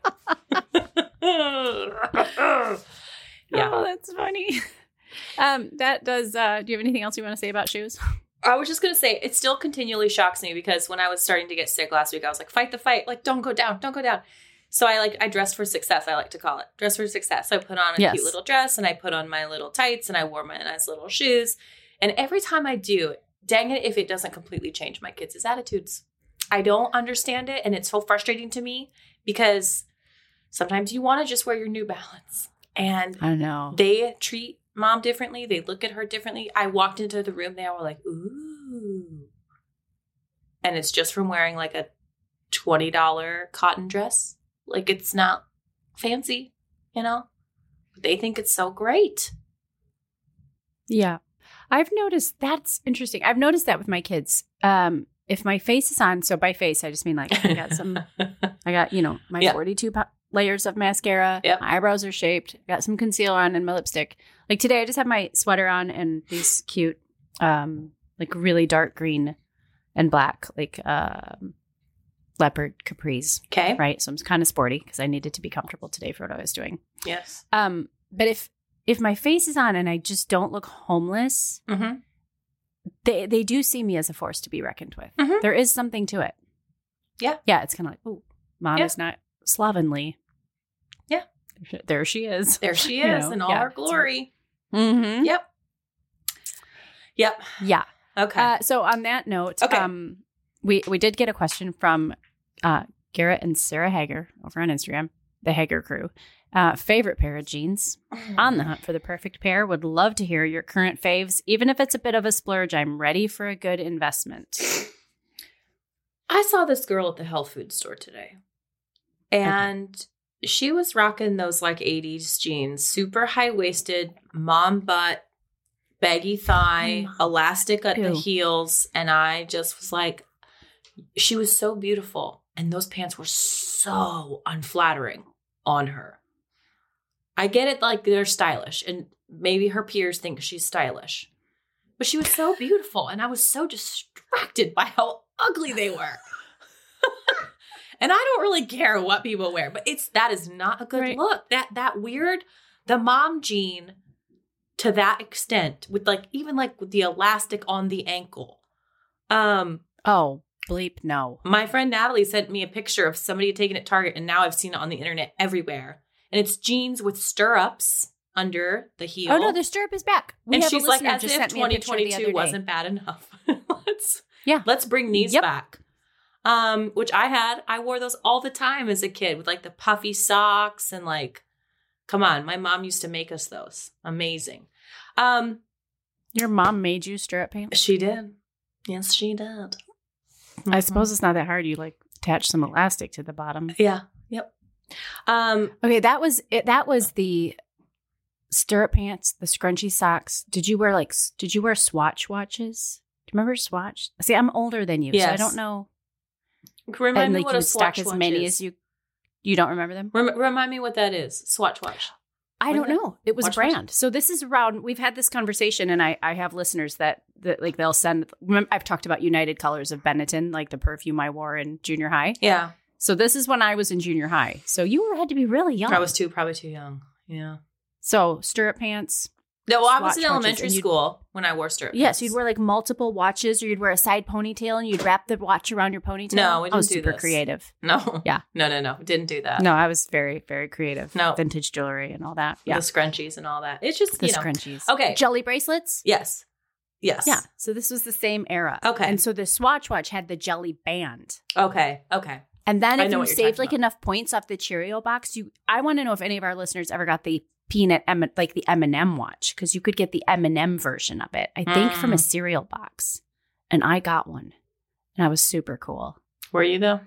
Yeah. Oh, that's funny. Um, that does. Uh, do you have anything else you want to say about shoes? I was just going to say, it still continually shocks me because when I was starting to get sick last week, I was like, fight the fight. Like, don't go down. Don't go down. So I like, I dressed for success. I like to call it dress for success. So I put on a Yes. cute little dress and I put on my little tights and I wore my nice little shoes. And every time I do, dang it, if it doesn't completely change my kids' attitudes. I don't understand it. And it's so frustrating to me because sometimes you want to just wear your New Balance. And I know. they treat mom differently. They look at her differently. I walked into the room. They were like, ooh. And it's just from wearing like a twenty dollars cotton dress. Like it's not fancy, you know? But they think it's so great. Yeah. I've noticed that's interesting. I've noticed that with my kids. Um, if my face is on, so by face, I just mean like I got some, I got, you know, my Yep. forty-two po- layers of mascara. Yep. My eyebrows are shaped. Got some concealer on and my lipstick. Like today, I just have my sweater on and these cute, um, like really dark green and black, like um, leopard capris. Okay. Right. So I'm kind of sporty because I needed to be comfortable today for what I was doing. Yes. Um, but if if my face is on and I just don't look homeless, Mm-hmm. they they do see me as a force to be reckoned with. Mhm. There is something to it. Yeah. Yeah. It's kind of like, oh, mom Yeah. is not slovenly. Yeah. There she is. There she You is know, in all yeah. her glory. Mm-hmm. Yep. Yep. Yeah. Okay. Uh, so on that note, Okay. um, we we did get a question from uh, Garrett and Sarah Hager over on Instagram, the Hager crew. Uh, favorite pair of jeans. On the hunt for the perfect pair. Would love to hear your current faves. Even if it's a bit of a splurge, I'm ready for a good investment. I saw this girl at the health food store today. And she was rocking those like eighties jeans, super high-waisted, mom butt, baggy thigh, Mom. elastic at the Ew. heels. And I just was like, she was so beautiful. And those pants were so unflattering on her. I get it, like they're stylish. And maybe her peers think she's stylish. But she was so beautiful. And I was so distracted by how ugly they were. And I don't really care what people wear, but it's that is not a good Right. look. That that weird, the mom jean to that extent, with like even like with the elastic on the ankle. Um, Oh, bleep, no. my friend Natalie sent me a picture of somebody had taken it at Target, and now I've seen it on the internet everywhere. And it's jeans with stirrups under the heel. Oh, no, the stirrup is back. We and have she's a like, listener as just if sent me a twenty picture the other twenty-two day. wasn't bad enough. let's Yeah. let's bring these Yep. back. um, which I had. I wore those all the time as a kid with like the puffy socks and like, come on, my mom used to make us those. Amazing. Um, Your mom made you stirrup pants? she did. Yes, she did. I suppose it's not that hard. You like attach some elastic to the bottom. Yeah. Yep. Um, Okay, that was it. That was the stirrup pants, the scrunchy socks. Did you wear like? s- Did you wear Swatch watches? Do you remember Swatch? See, I'm older than you, so I Yes. don't know. remind And me like what you a would stack Swatch as watch many is. as you. You don't remember them? Rem- remind me what that is. Swatch watch. I What don't is it? know. It was Watch a brand. So this is around. We've had this conversation, and I I have listeners that that like they'll send. Remember, I've talked about United Colors of Benetton, like the perfume I wore in junior high. Yeah. So this is when I was in junior high. So you were had to be really young. I was too, probably too young. Yeah. So stirrup pants. No, well, I was Swatch in watches, elementary and you'd- school when I wore stirrup Yes, pants. you'd wear like multiple watches, or you'd wear a side ponytail, and you'd wrap the watch around your ponytail. No, we I was didn't do super this. creative. No. Yeah. No, no, no. Didn't do that. No, I was very, very creative. No. Vintage jewelry and all that. Yeah. Yeah, The scrunchies and all that. It's just, the you know. scrunchies. Okay. Jelly bracelets. Yes. Yes. Yeah. So this was the same era. Okay. And so the Swatch watch had the jelly band. Okay. Okay. And then I if know you what you're saved talking like about. enough points off the Cheerio box, you I want to know if any of our listeners ever got the peanut M like the M and M watch, because you could get the M and M version of it. I think from a Mm. cereal box. And I got one. And I was super cool. Were you though?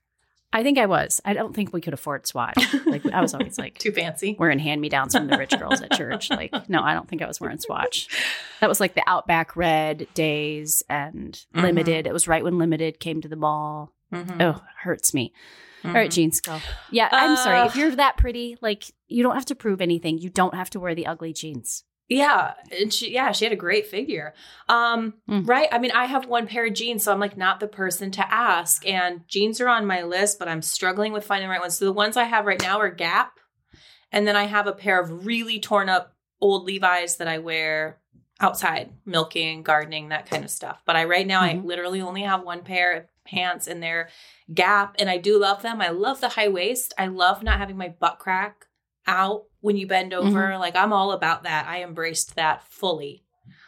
I think I was. I don't think we could afford Swatch. Like I was always like Too fancy. wearing hand-me-downs from the rich girls at church. Like, no, I don't think I was wearing Swatch. That was like the Outback Red days and Mhm. Limited. It was right when Limited came to the mall. Mm-hmm. Oh, hurts me. All right, jeans, go. Yeah, I'm Uh, sorry. If you're that pretty, like, you don't have to prove anything. You don't have to wear the ugly jeans. Yeah, and she yeah, she had a great figure. Um, Mm. right? I mean, I have one pair of jeans, so I'm like not the person to ask. And jeans are on my list, but I'm struggling with finding the right ones. So the ones I have right now are Gap. And then I have a pair of really torn up old Levi's that I wear outside, milking, gardening, that kind of stuff. But I right now I Mhm. literally only have one pair of pants and they're Gap, and I do love them. I love the high waist. I love not having my butt crack out when you bend over. Like I'm all about that. I embraced that fully.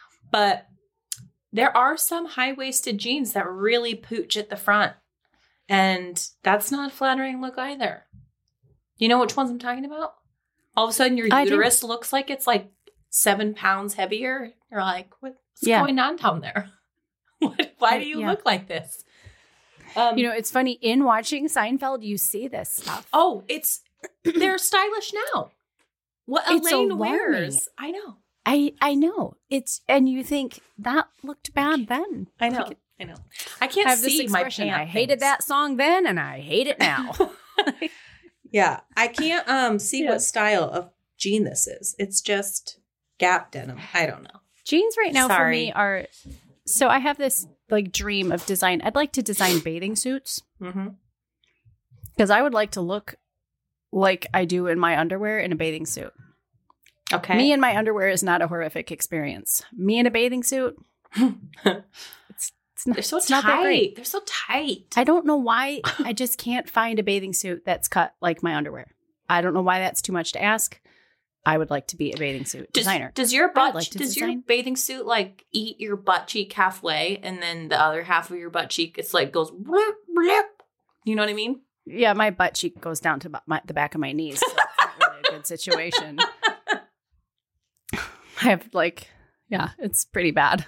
But there are some high-waisted jeans that really pooch at the front. And that's not a flattering look either. You know which ones I'm talking about? All of a sudden your I do. uterus looks like it's like seven pounds heavier. You're like, what's Yeah. going on down there? What, why I- do you yeah. look like this? Um, You know, it's funny. In watching Seinfeld, you see this stuff. oh, it's they're stylish now. What It's Elaine alarming. wears. I know. I, I know. It's And you think, that looked bad then. I know. Like, I know. I can't I have this see my expression. pant I hated things. that song then, and I hate it now. Yeah, I can't um see Yeah. what style of jean this is. It's just Gap denim. I don't know. Jeans right now for Sorry. me are... So I have this like dream of design. I'd like to design bathing suits Mm-hmm. because I would like to look like I do in my underwear in a bathing suit. Okay. Me in my underwear is not a horrific experience. Me in a bathing suit, it's, it's not, They're so it's not that great. tight. They're so tight. I don't know why. I just can't find a bathing suit that's cut like my underwear. I don't know why that's too much to ask. I would like to be a bathing suit Does, designer. does your butt like to does your design. bathing suit like eat your butt cheek halfway, and then the other half of your butt cheek it's like goes bloop, bloop. You know what I mean? Yeah, my butt cheek goes down to my, the back of my knees. So it's not really a good situation. I have like, yeah, it's pretty bad.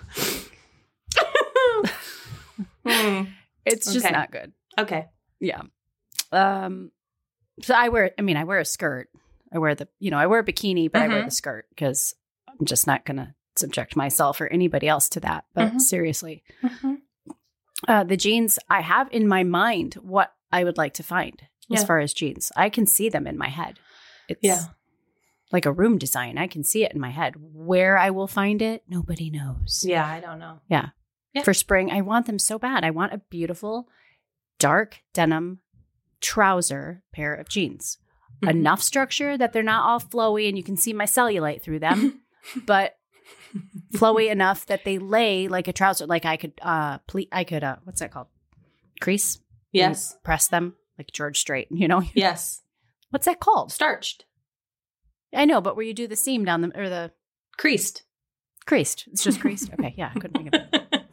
Hmm. It's just Okay. not good. Okay. Yeah. Um. So I wear. I mean, I wear a skirt. I wear the. You know, I wear a bikini, but I wear Mhm. the skirt because I'm just not gonna subject myself or anybody else to that. But Mhm. seriously, Mm-hmm. uh, the jeans I have in my mind what I would like to find as Yeah. far as jeans. I can see them in my head. It's Yeah. like a room design. I can see it in my head. Where I will find it, nobody knows. Yeah, I don't know. Yeah. For spring, I want them so bad. I want a beautiful dark denim trouser pair of jeans. Mhm. Enough structure that they're not all flowy and you can see my cellulite through them, but flowy enough that they lay like a trouser. Like I could, uh, ple- I could, uh, what's that called? Crease? Yes. And press them like George Strait, you know? Yes. What's that called? Starched. I know, but where you do the seam down the, or the Creased. creased. It's just creased. Okay. Yeah. I couldn't think of it.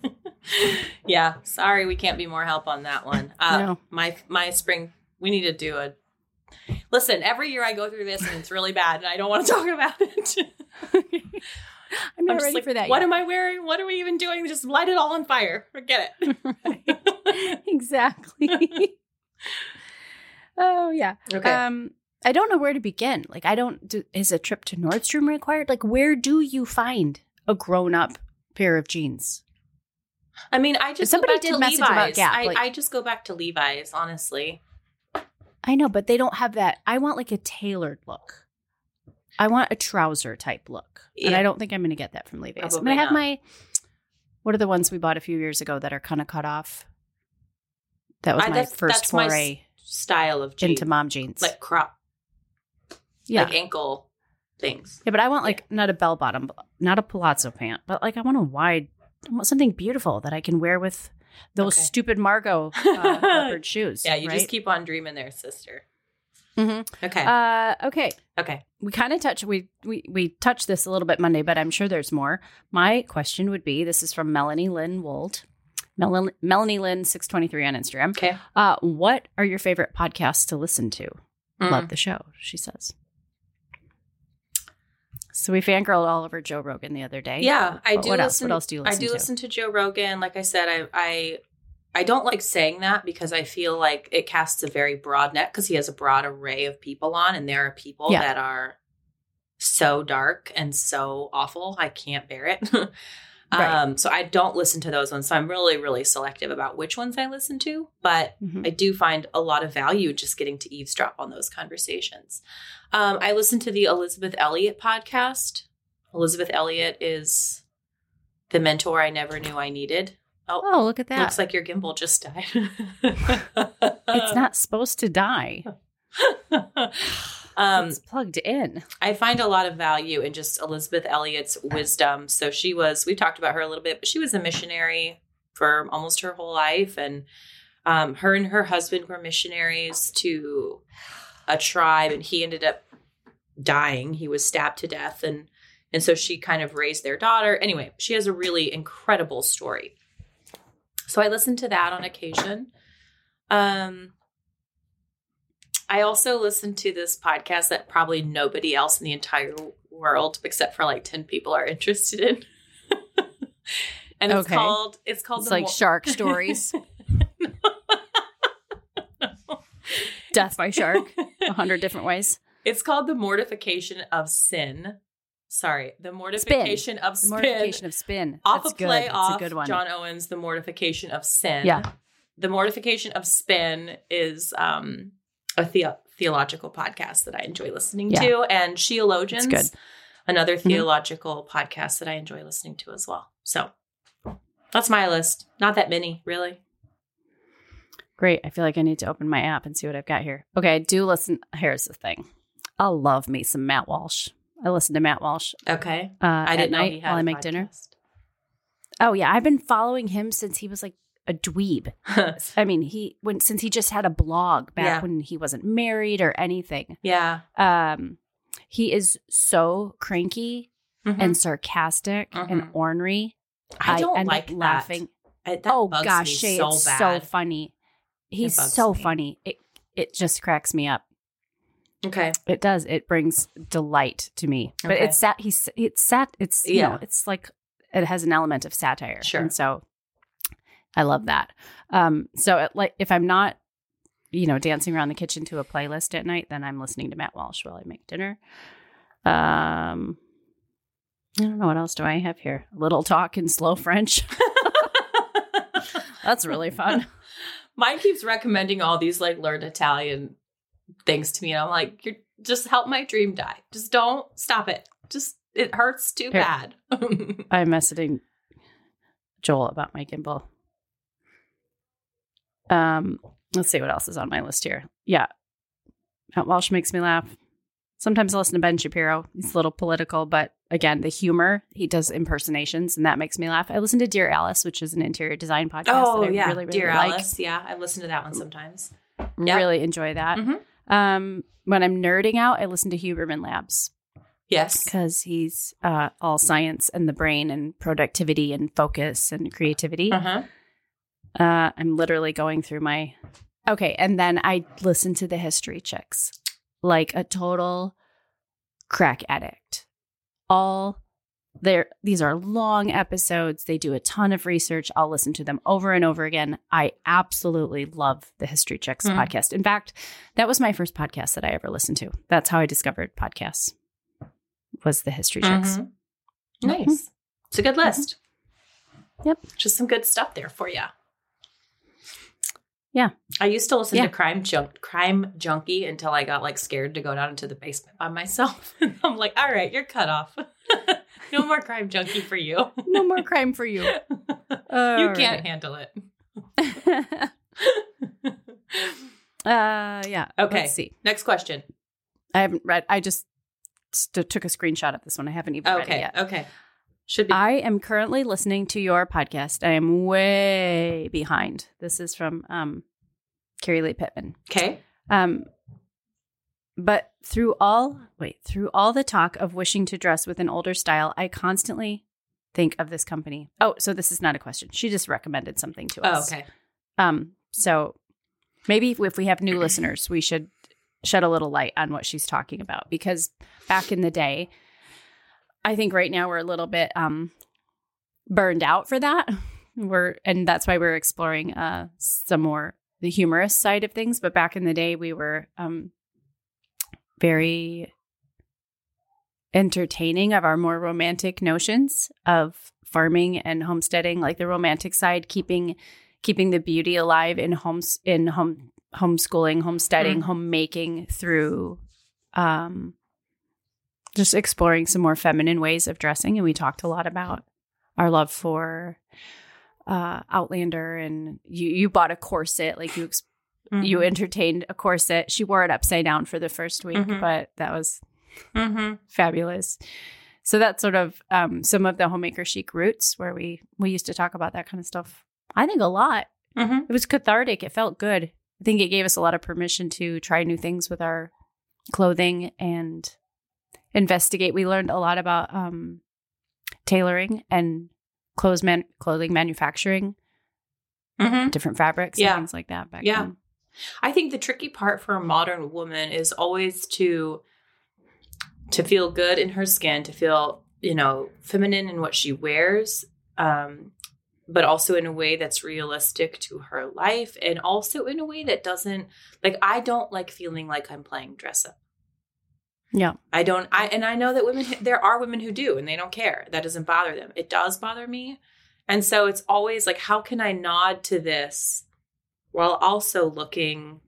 Yeah. Sorry, we can't be more help on that one. Uh, No. My my spring, we need to do a. Listen, every year I go through this and it's really bad, and I don't want to talk about it. I'm not I'm just ready like, for that what yet. am I wearing? What are we even doing? Just light it all on fire. Forget it. Right. Exactly. Oh, yeah. Okay. Um, I don't know where to begin. Like, I don't, do, is a trip to Nordstrom required? Like, where do you find a grown up pair of jeans? I mean, I just Somebody go back did to message Levi's. about Gap, I, like- I just go back to Levi's, honestly. I know, but they don't have that. I want like a tailored look. I want a trouser type look. And Yeah. I don't think I'm going to get that from Levi's. I Probably mean, I have not. my, what are the ones we bought a few years ago that are kind of cut off? That was I- my that's- first that's my foray Style of jeans. into mom jeans. Like crop, yeah. like ankle things. Yeah, but I want like not a bell bottom, not a palazzo pant, but like I want a wide, I want something beautiful that I can wear with those Okay. stupid Margot uh, leopard shoes. Yeah, you right? just keep on dreaming there, sister. Mm-hmm. Okay. Uh, okay. okay. We kind of touch we we we touched this a little bit Monday, but I'm sure there's more. My question would be: this is from Melanie Lynn Wold, Mel- Melanie Lynn six twenty-three on Instagram. Okay. Uh, what are your favorite podcasts to listen to? Mm. Love the show, she says. So we fangirled all over Joe Rogan the other day. Yeah, I But do what else? listen. What else do you listen I do to? listen to Joe Rogan. Like I said, I I I don't like saying that because I feel like it casts a very broad net because he has a broad array of people on, and there are people Yeah. that are so dark and so awful. I can't bear it. Right. Um, so I don't listen to those ones. So I'm really, really selective about which ones I listen to. But Mhm. I do find a lot of value just getting to eavesdrop on those conversations. Um, I listen to the Elizabeth Elliot podcast. Elizabeth Elliot is the mentor I never knew I needed. Oh, Oh, look at that. looks like your gimbal just died. It's not supposed to die. um, It's plugged in. I find a lot of value in just Elizabeth Elliot's wisdom. So she was, we talked about her a little bit, but she was a missionary for almost her whole life. And um, her and her husband were missionaries to a tribe, and he ended up dying. He was stabbed to death. And, and so she kind of raised their daughter. Anyway, she has a really incredible story. So I listen to that on occasion. Um, I also listen to this podcast that probably nobody else in the entire world, except for like ten people, are interested in. And it's Okay. called, it's called It's the like Mo- shark stories. Death by shark. A hundred different ways. It's called The Mortification of Sin. Sorry, The Mortification of The Spin. mortification of spin. Off That's a good. play That's off a good one. John Owen's The Mortification of Sin. Yeah. The Mortification of Spin is um, a the- theological podcast that I enjoy listening Yeah. to. And Sheologians, It's good. another Mhm. theological podcast that I enjoy listening to as well. So that's my list. Not that many, really. Great. I feel like I need to open my app and see what I've got here. Okay, I do listen. Here's the thing. I love me some Matt Walsh. I listen to Matt Walsh Okay. uh, I at didn't know night he had while a I make dinner. podcast. Oh yeah, I've been following him since he was like a dweeb. I mean, he when since he just had a blog back Yeah. when he wasn't married or anything. Yeah. Um, he is so cranky Mhm. and sarcastic and Mhm. ornery. I don't end up like laughing. that. I, that Oh bugs gosh, me Shay, so it's bad. so funny. He's bugs so me. funny. It it just cracks me up. Okay. It does. It brings delight to me. But Okay. it's sat. He's it's sat. It's you Yeah. know. It's like it has an element of satire. Sure. And so I love that. Um. So it, like if I'm not, you know, dancing around the kitchen to a playlist at night, then I'm listening to Matt Walsh while I make dinner. Um. I don't know what else do I have here. A little talk in slow French. That's really fun. Mine keeps recommending all these like learned Italian things to me, and I'm like, "You're just help my dream die. Just don't stop it. Just it hurts too Here. bad." I'm messaging Joel about my gimbal. Um, let's see what else is on my list here. Yeah, Matt Walsh makes me laugh. Sometimes I listen to Ben Shapiro. He's a little political, but again, the humor, he does impersonations, and that makes me laugh. I listen to Dear Alice, which is an interior design podcast. oh that I yeah, really, really Dear like. Alice. Yeah, I listen to that one sometimes. Yeah. Really enjoy that. Mhm. Um, when I'm nerding out, I listen to Huberman Labs. Yes. because he's uh, all science and the brain and productivity and focus and creativity. Uh-huh. Uh, I'm literally going through my... Okay, and then I listen to the History Chicks like a total crack addict. All there, these are long episodes. They do a ton of research. I'll listen to them over and over again. I absolutely love the History Chicks Mm. podcast. In fact, that was my first podcast that I ever listened to. That's how I discovered podcasts, was the History Chicks. Mhm. Nice. Mhm. It's a good list. Yep. Just some good stuff there for you. Yeah. I used to listen Yeah. to Crime Junk, Crime Junkie until I got like scared to go down into the basement by myself. I'm like, all right, you're cut off. No more Crime Junkie for you. No more crime for you. You can't handle it. uh, yeah. Okay. Let's see. Next question. I haven't read. I just st- took a screenshot of this one. I haven't even read it Okay. yet. Okay. Should be. I am currently listening to your podcast. I am way behind. This is from um, Carrie Lee Pittman. Okay. Um, but through all wait through all the talk of wishing to dress with an older style, I constantly think of this company. Oh, so this is not a question. She just recommended something to Oh, us. okay. Um, so maybe if, if we have new listeners, we should shed a little light on what she's talking about, because back in the day, I think right now we're a little bit um, burned out for that. We're and that's why we're exploring uh, some more the humorous side of things. But back in the day, we were um, very entertaining of our more romantic notions of farming and homesteading, like the romantic side, keeping keeping the beauty alive in homes in home homeschooling, homesteading, Mm. homemaking through um, just exploring some more feminine ways of dressing. And we talked a lot about our love for uh, Outlander, and you you bought a corset, like you ex- Mhm. you entertained a corset. She wore it upside down for the first week, Mhm. but that was Mm-hmm. fabulous. So that's sort of um, some of the homemaker chic roots where we we used to talk about that kind of stuff. I think a lot. Mm-hmm. It was cathartic. It felt good. I think it gave us a lot of permission to try new things with our clothing and investigate. We learned a lot about um, tailoring and clothes man- clothing manufacturing, Mm-hmm. different fabrics Yeah. and things like that back Yeah. then. I think the tricky part for a modern woman is always to to feel good in her skin, to feel, you know, feminine in what she wears, um, but also in a way that's realistic to her life, and also in a way that doesn't, like, I don't like feeling like I'm playing dress up. Yeah. I don't, I, and I know that women, there are women who do, and they don't care. That doesn't bother them. It does bother me. And so it's always like, how can I nod to this while also looking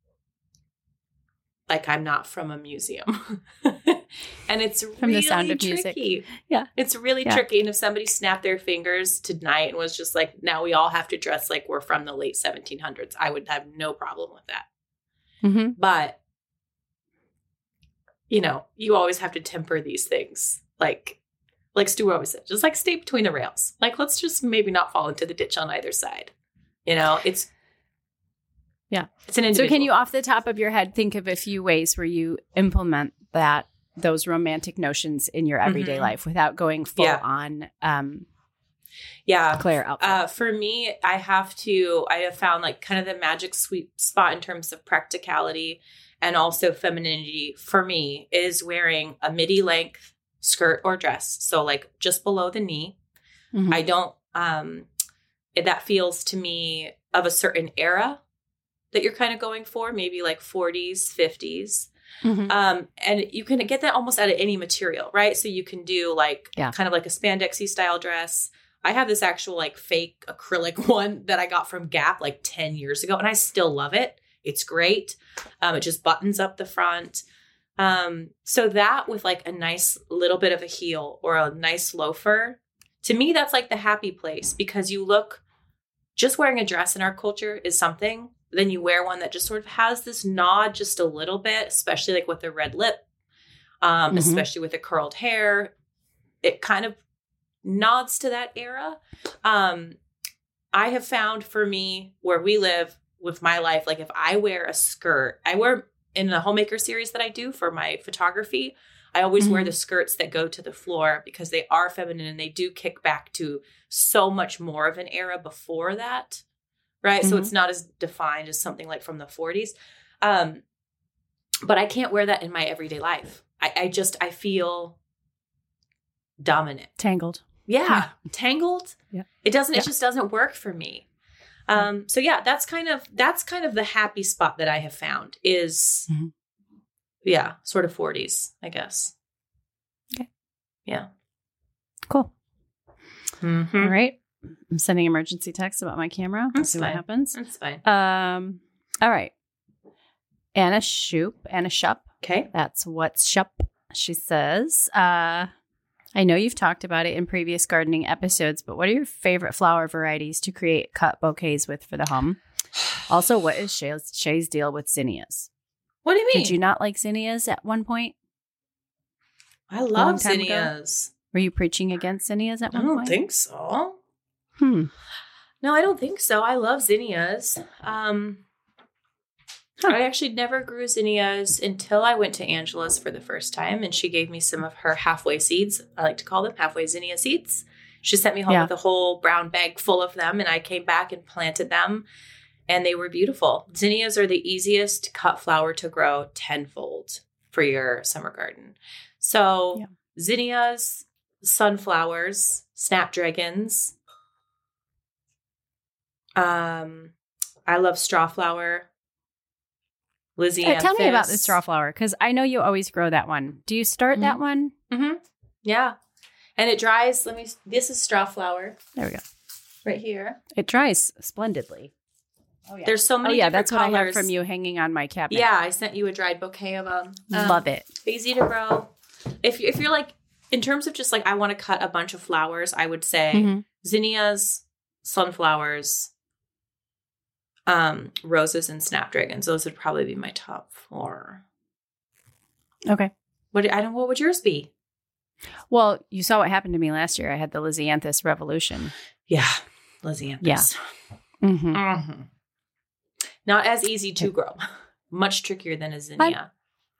like I'm not from a museum? And it's From really The Sound of Music. tricky. Yeah. It's really Yeah. tricky. And if somebody snapped their fingers tonight and was just like, now we all have to dress like we're from the late seventeen hundreds, I would have no problem with that. Mm-hmm. But, you know, you always have to temper these things. Like, like Stu always said, just like stay between the rails. Like, let's just maybe not fall into the ditch on either side. You know, it's, Yeah. it's an So individual. can you, off the top of your head, think of a few ways where you implement that, those romantic notions in your everyday Mhm. life without going full Yeah. on um, yeah. Claire outfit? Uh, for me, I have to, I have found like kind of the magic sweet spot in terms of practicality and also femininity for me is wearing a midi length skirt or dress. So like just below the knee. Mhm. I don't, um, it- that feels to me of a certain era that you're kind of going for, maybe like forties, fifties. Mhm. Um, and you can get that almost out of any material, right? So you can do like Yeah. kind of like a spandexy style dress. I have this actual like fake acrylic one that I got from Gap like ten years ago, and I still love it. It's great. Um, it just buttons up the front. Um, so that with like a nice little bit of a heel or a nice loafer, to me, that's like the happy place, because you look, just wearing a dress in our culture is something. Then you wear one that just sort of has this nod just a little bit, especially like with a red lip, um, Mhm. especially with the curled hair. It kind of nods to that era. Um, I have found for me where we live with my life, like if I wear a skirt, I wear in the homemaker series that I do for my photography, I always Mhm. wear the skirts that go to the floor because they are feminine and they do kick back to so much more of an era before that. Right. So Mhm. it's not as defined as something like from the forties. Um, but I can't wear that in my everyday life. I, I just, I feel dominant. Tangled. Yeah. Yeah. Tangled. Yeah. It doesn't, Yeah. it just doesn't work for me. Um, so yeah, that's kind of, that's kind of the happy spot that I have found is, Mhm. yeah, sort of forties, I guess. Okay. Yeah. Cool. Mm-hmm. All right. I'm sending emergency text about my camera. We'll That's see fine. what happens. That's fine. Um. All right. Anna Shoop. Anna Shup. Okay. That's what's Shup. She says, uh, I know you've talked about it in previous gardening episodes, but what are your favorite flower varieties to create cut bouquets with for the home? Also, what is Shay's, Shay's deal with zinnias? What do you mean? Did you not like zinnias at one point? I love time ago? zinnias. Were you preaching against zinnias at I one don't point? think so. Hmm. No, I don't think so. I love zinnias. Um, Huh. I actually never grew zinnias until I went to Angela's for the first time, and she gave me some of her halfway seeds. I like to call them halfway zinnia seeds. She sent me home Yeah. with a whole brown bag full of them, and I came back and planted them, and they were beautiful. Zinnias are the easiest cut flower to grow tenfold for your summer garden. So Yeah. zinnias, sunflowers, snapdragons. Um, I love strawflower. Lizzie, Uh, tell me about the straw flower, because I know you always grow that one. Do you start that one? Mm-hmm. Yeah, and it dries. Let me. This is straw flower There we go. right here. It dries splendidly. Oh yeah. There's so Oh many. yeah, different that's what I have colors. from you hanging on my cabinet. Yeah, I sent you a dried bouquet of them. Um, Love it. Easy to grow. If if you're like in terms of just like I want to cut a bunch of flowers, I would say Mhm. zinnias, sunflowers, um, roses, and snapdragons. Those would probably be my top four. Okay. What I don't. What would yours be? Well, you saw what happened to me last year. I had the Lisianthus revolution. Yeah, Lizzie. Yeah. Mm-hmm. Mm-hmm. Not as easy to grow. Much trickier than a zinnia.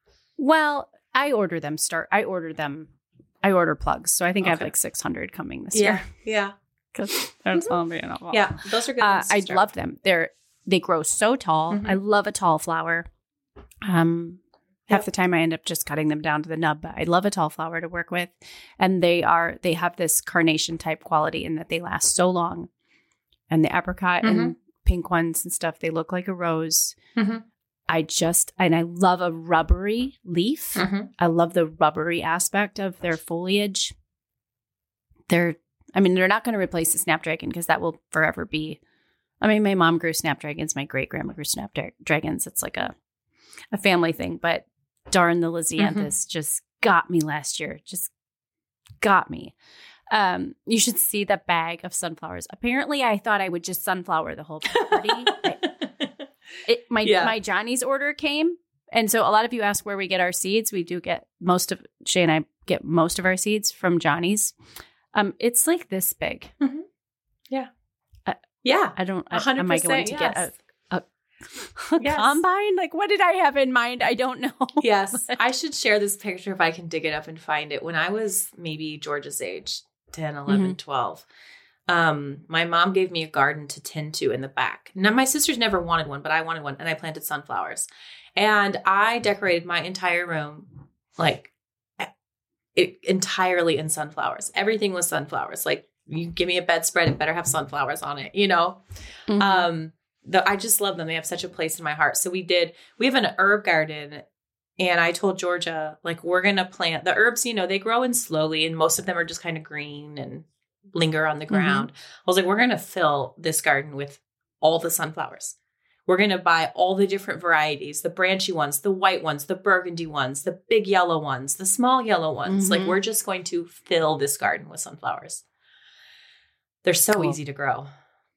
Well, I order them. Start. I order them. I order plugs, so I think I have Okay. like six hundred coming this Yeah, year. yeah, Because that's all being a yeah. Those are good. Uh, ones to I start. love them. They're they grow so tall. Mhm. I love a tall flower. Um, half Yep. the time I end up just cutting them down to the nub. But I love a tall flower to work with, and they are they have this carnation type quality in that they last so long. And the apricot and pink ones and stuff, they look like a rose. Mhm. I just and I love a rubbery leaf. Mhm. I love the rubbery aspect of their foliage. They're, I mean, they're not going to replace the snapdragon because that will forever be. I mean, my mom grew snapdragons. My great grandma grew snapdragons. It's like a, a family thing. But darn, the Lisianthus just got me last year. Just got me. Um, you should see the bag of sunflowers. Apparently, I thought I would just sunflower the whole property. I- It, my Yeah. my Johnny's order came, and so a lot of you ask where we get our seeds. We do get most of Shay and I get most of our seeds from Johnny's. Um, it's like this big. yeah, Uh, yeah. I don't. I, A hundred am I going percent, to get a, yes. a, a Yes. combine? Like, what did I have in mind? I don't know. Yes, I should share this picture if I can dig it up and find it. When I was maybe Georgia's age, ten, eleven, twelve, um, my mom gave me a garden to tend to in the back. Now, my sisters never wanted one, but I wanted one, and I planted sunflowers. And I decorated my entire room, like, it, entirely in sunflowers. Everything was sunflowers. Like, you give me a bedspread, it better have sunflowers on it, you know? Mhm. Um, the, I just love them. They have such a place in my heart. So we did, we have an herb garden, and I told Georgia, like, we're going to plant the herbs, you know, they grow in slowly, and most of them are just kind of green and linger on the ground. I was like, we're going to fill this garden with all the sunflowers. We're going to buy all the different varieties, the branchy ones, the white ones, the burgundy ones, the big yellow ones, the small yellow ones. Mhm. Like, we're just going to fill this garden with sunflowers. They're so Cool. easy to grow.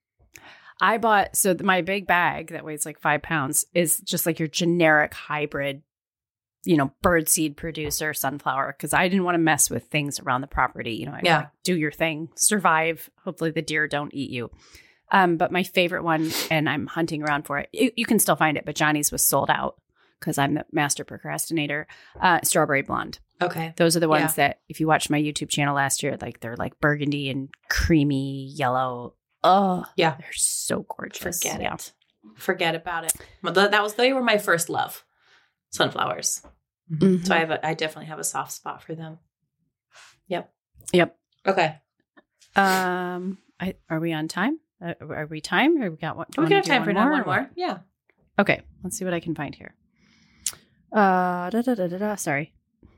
I bought so th- my big bag that weighs like five pounds is just like your generic hybrid, you know, birdseed producer sunflower, because I didn't want to mess with things around the property. You know, I Yeah. like, do your thing, survive. Hopefully the deer don't eat you. Um, but my favorite one, and I'm hunting around for it. You, you can still find it, but Johnny's was sold out because I'm the master procrastinator. Uh, strawberry blonde. Okay. Those are the ones Yeah. that, if you watched my YouTube channel last year, like they're like burgundy and creamy yellow. Oh, Yeah. they're so gorgeous. Forget yeah. it. Forget about it. Well, th- that was they were my first love, sunflowers. Mhm. So I have a, I definitely have a soft spot for them. Yep. Yep. Okay. Um, I, are we on time? Uh, are we time? Or we got one? do We you can wanna have do time for another one or more. what? Yeah. Okay, let's see what I can find here. Uh, da, da, da, da, da, sorry.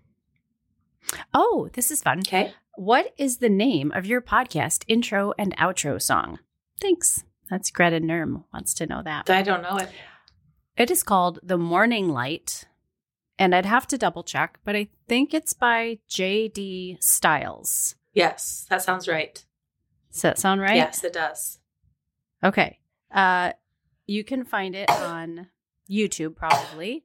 Oh, this is fun. Okay. What is the name of your podcast intro and outro song? Thanks. That's Greta Nerm wants to know that. I don't know it. It is called The Morning Light, and I'd have to double check, but I think it's by J D Styles. Yes, that sounds right. Does that sound right? Yes, it does. Okay. Uh, you can find it on YouTube probably.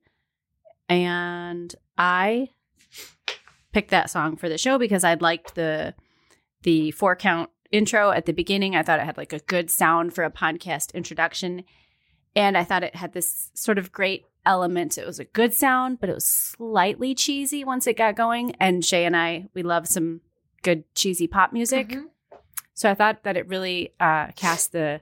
And I picked that song for the show because I'd liked the the four count intro at the beginning. I thought it had like a good sound for a podcast introduction. And I thought it had this sort of great element. It was a good sound, but it was slightly cheesy once it got going. And Shay and I, we love some good cheesy pop music. Mhm. So I thought that it really uh, cast the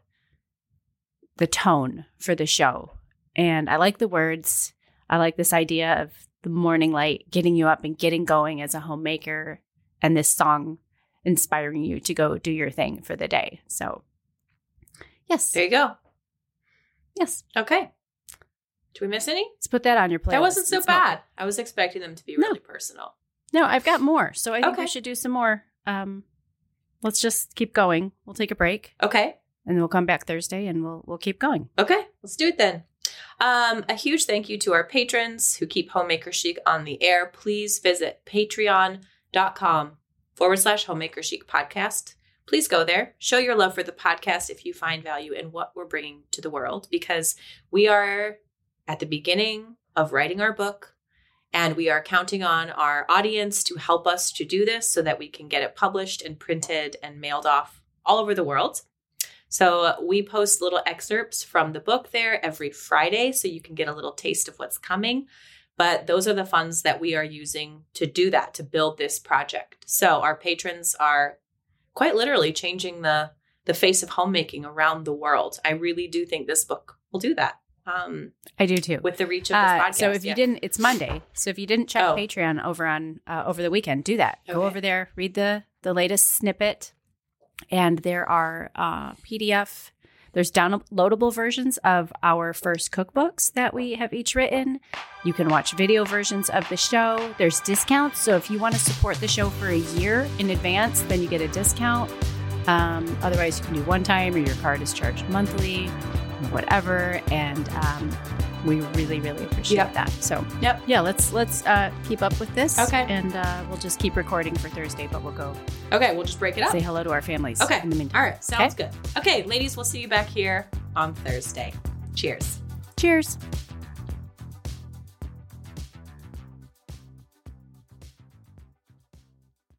the tone for the show. And I like the words. I like this idea of the morning light getting you up and getting going as a homemaker, and this song inspiring you to go do your thing for the day. So, yes. There you go. Yes. Okay. Do we miss any? Let's put that on your playlist. That wasn't so It's not- bad. I was expecting them to be No. really personal. No, I've got more. So I think Okay. we should do some more. Um, let's just keep going. We'll take a break, Okay. and we'll come back Thursday, and we'll we'll keep going. Okay, let's do it then. Um, a huge thank you to our patrons who keep Homemaker Chic on the air. Please visit patreon.com forward slash Homemaker Chic podcast. Please go there. Show your love for the podcast if you find value in what we're bringing to the world, because we are at the beginning of writing our book, and we are counting on our audience to help us to do this so that we can get it published and printed and mailed off all over the world. So we post little excerpts from the book there every Friday, so you can get a little taste of what's coming. But those are the funds that we are using to do that, to build this project. So our patrons are quite literally changing the, the face of homemaking around the world. I really do think this book will do that. Um, I do too. with the reach of this Uh, podcast. so if you yeah. didn't, it's Monday. So if you didn't check Oh. Patreon over on uh, over the weekend, do that. Go Okay. over there, read the the latest snippet, and there are uh, P D F. There's downloadable versions of our first cookbooks that we have each written. You can watch video versions of the show. There's discounts. So if you want to support the show for a year in advance, then you get a discount. Um, otherwise, you can do one time, or your card is charged monthly, or whatever. And um, we really, really appreciate Yep. that. So Yep. yeah, let's let's uh, keep up with this. Okay. And uh, we'll just keep recording for Thursday, but we'll go Okay, we'll just break it up. say hello to our families. Okay. In the meantime. All right. Sounds good. Okay, ladies, we'll see you back here on Thursday. Cheers. Cheers.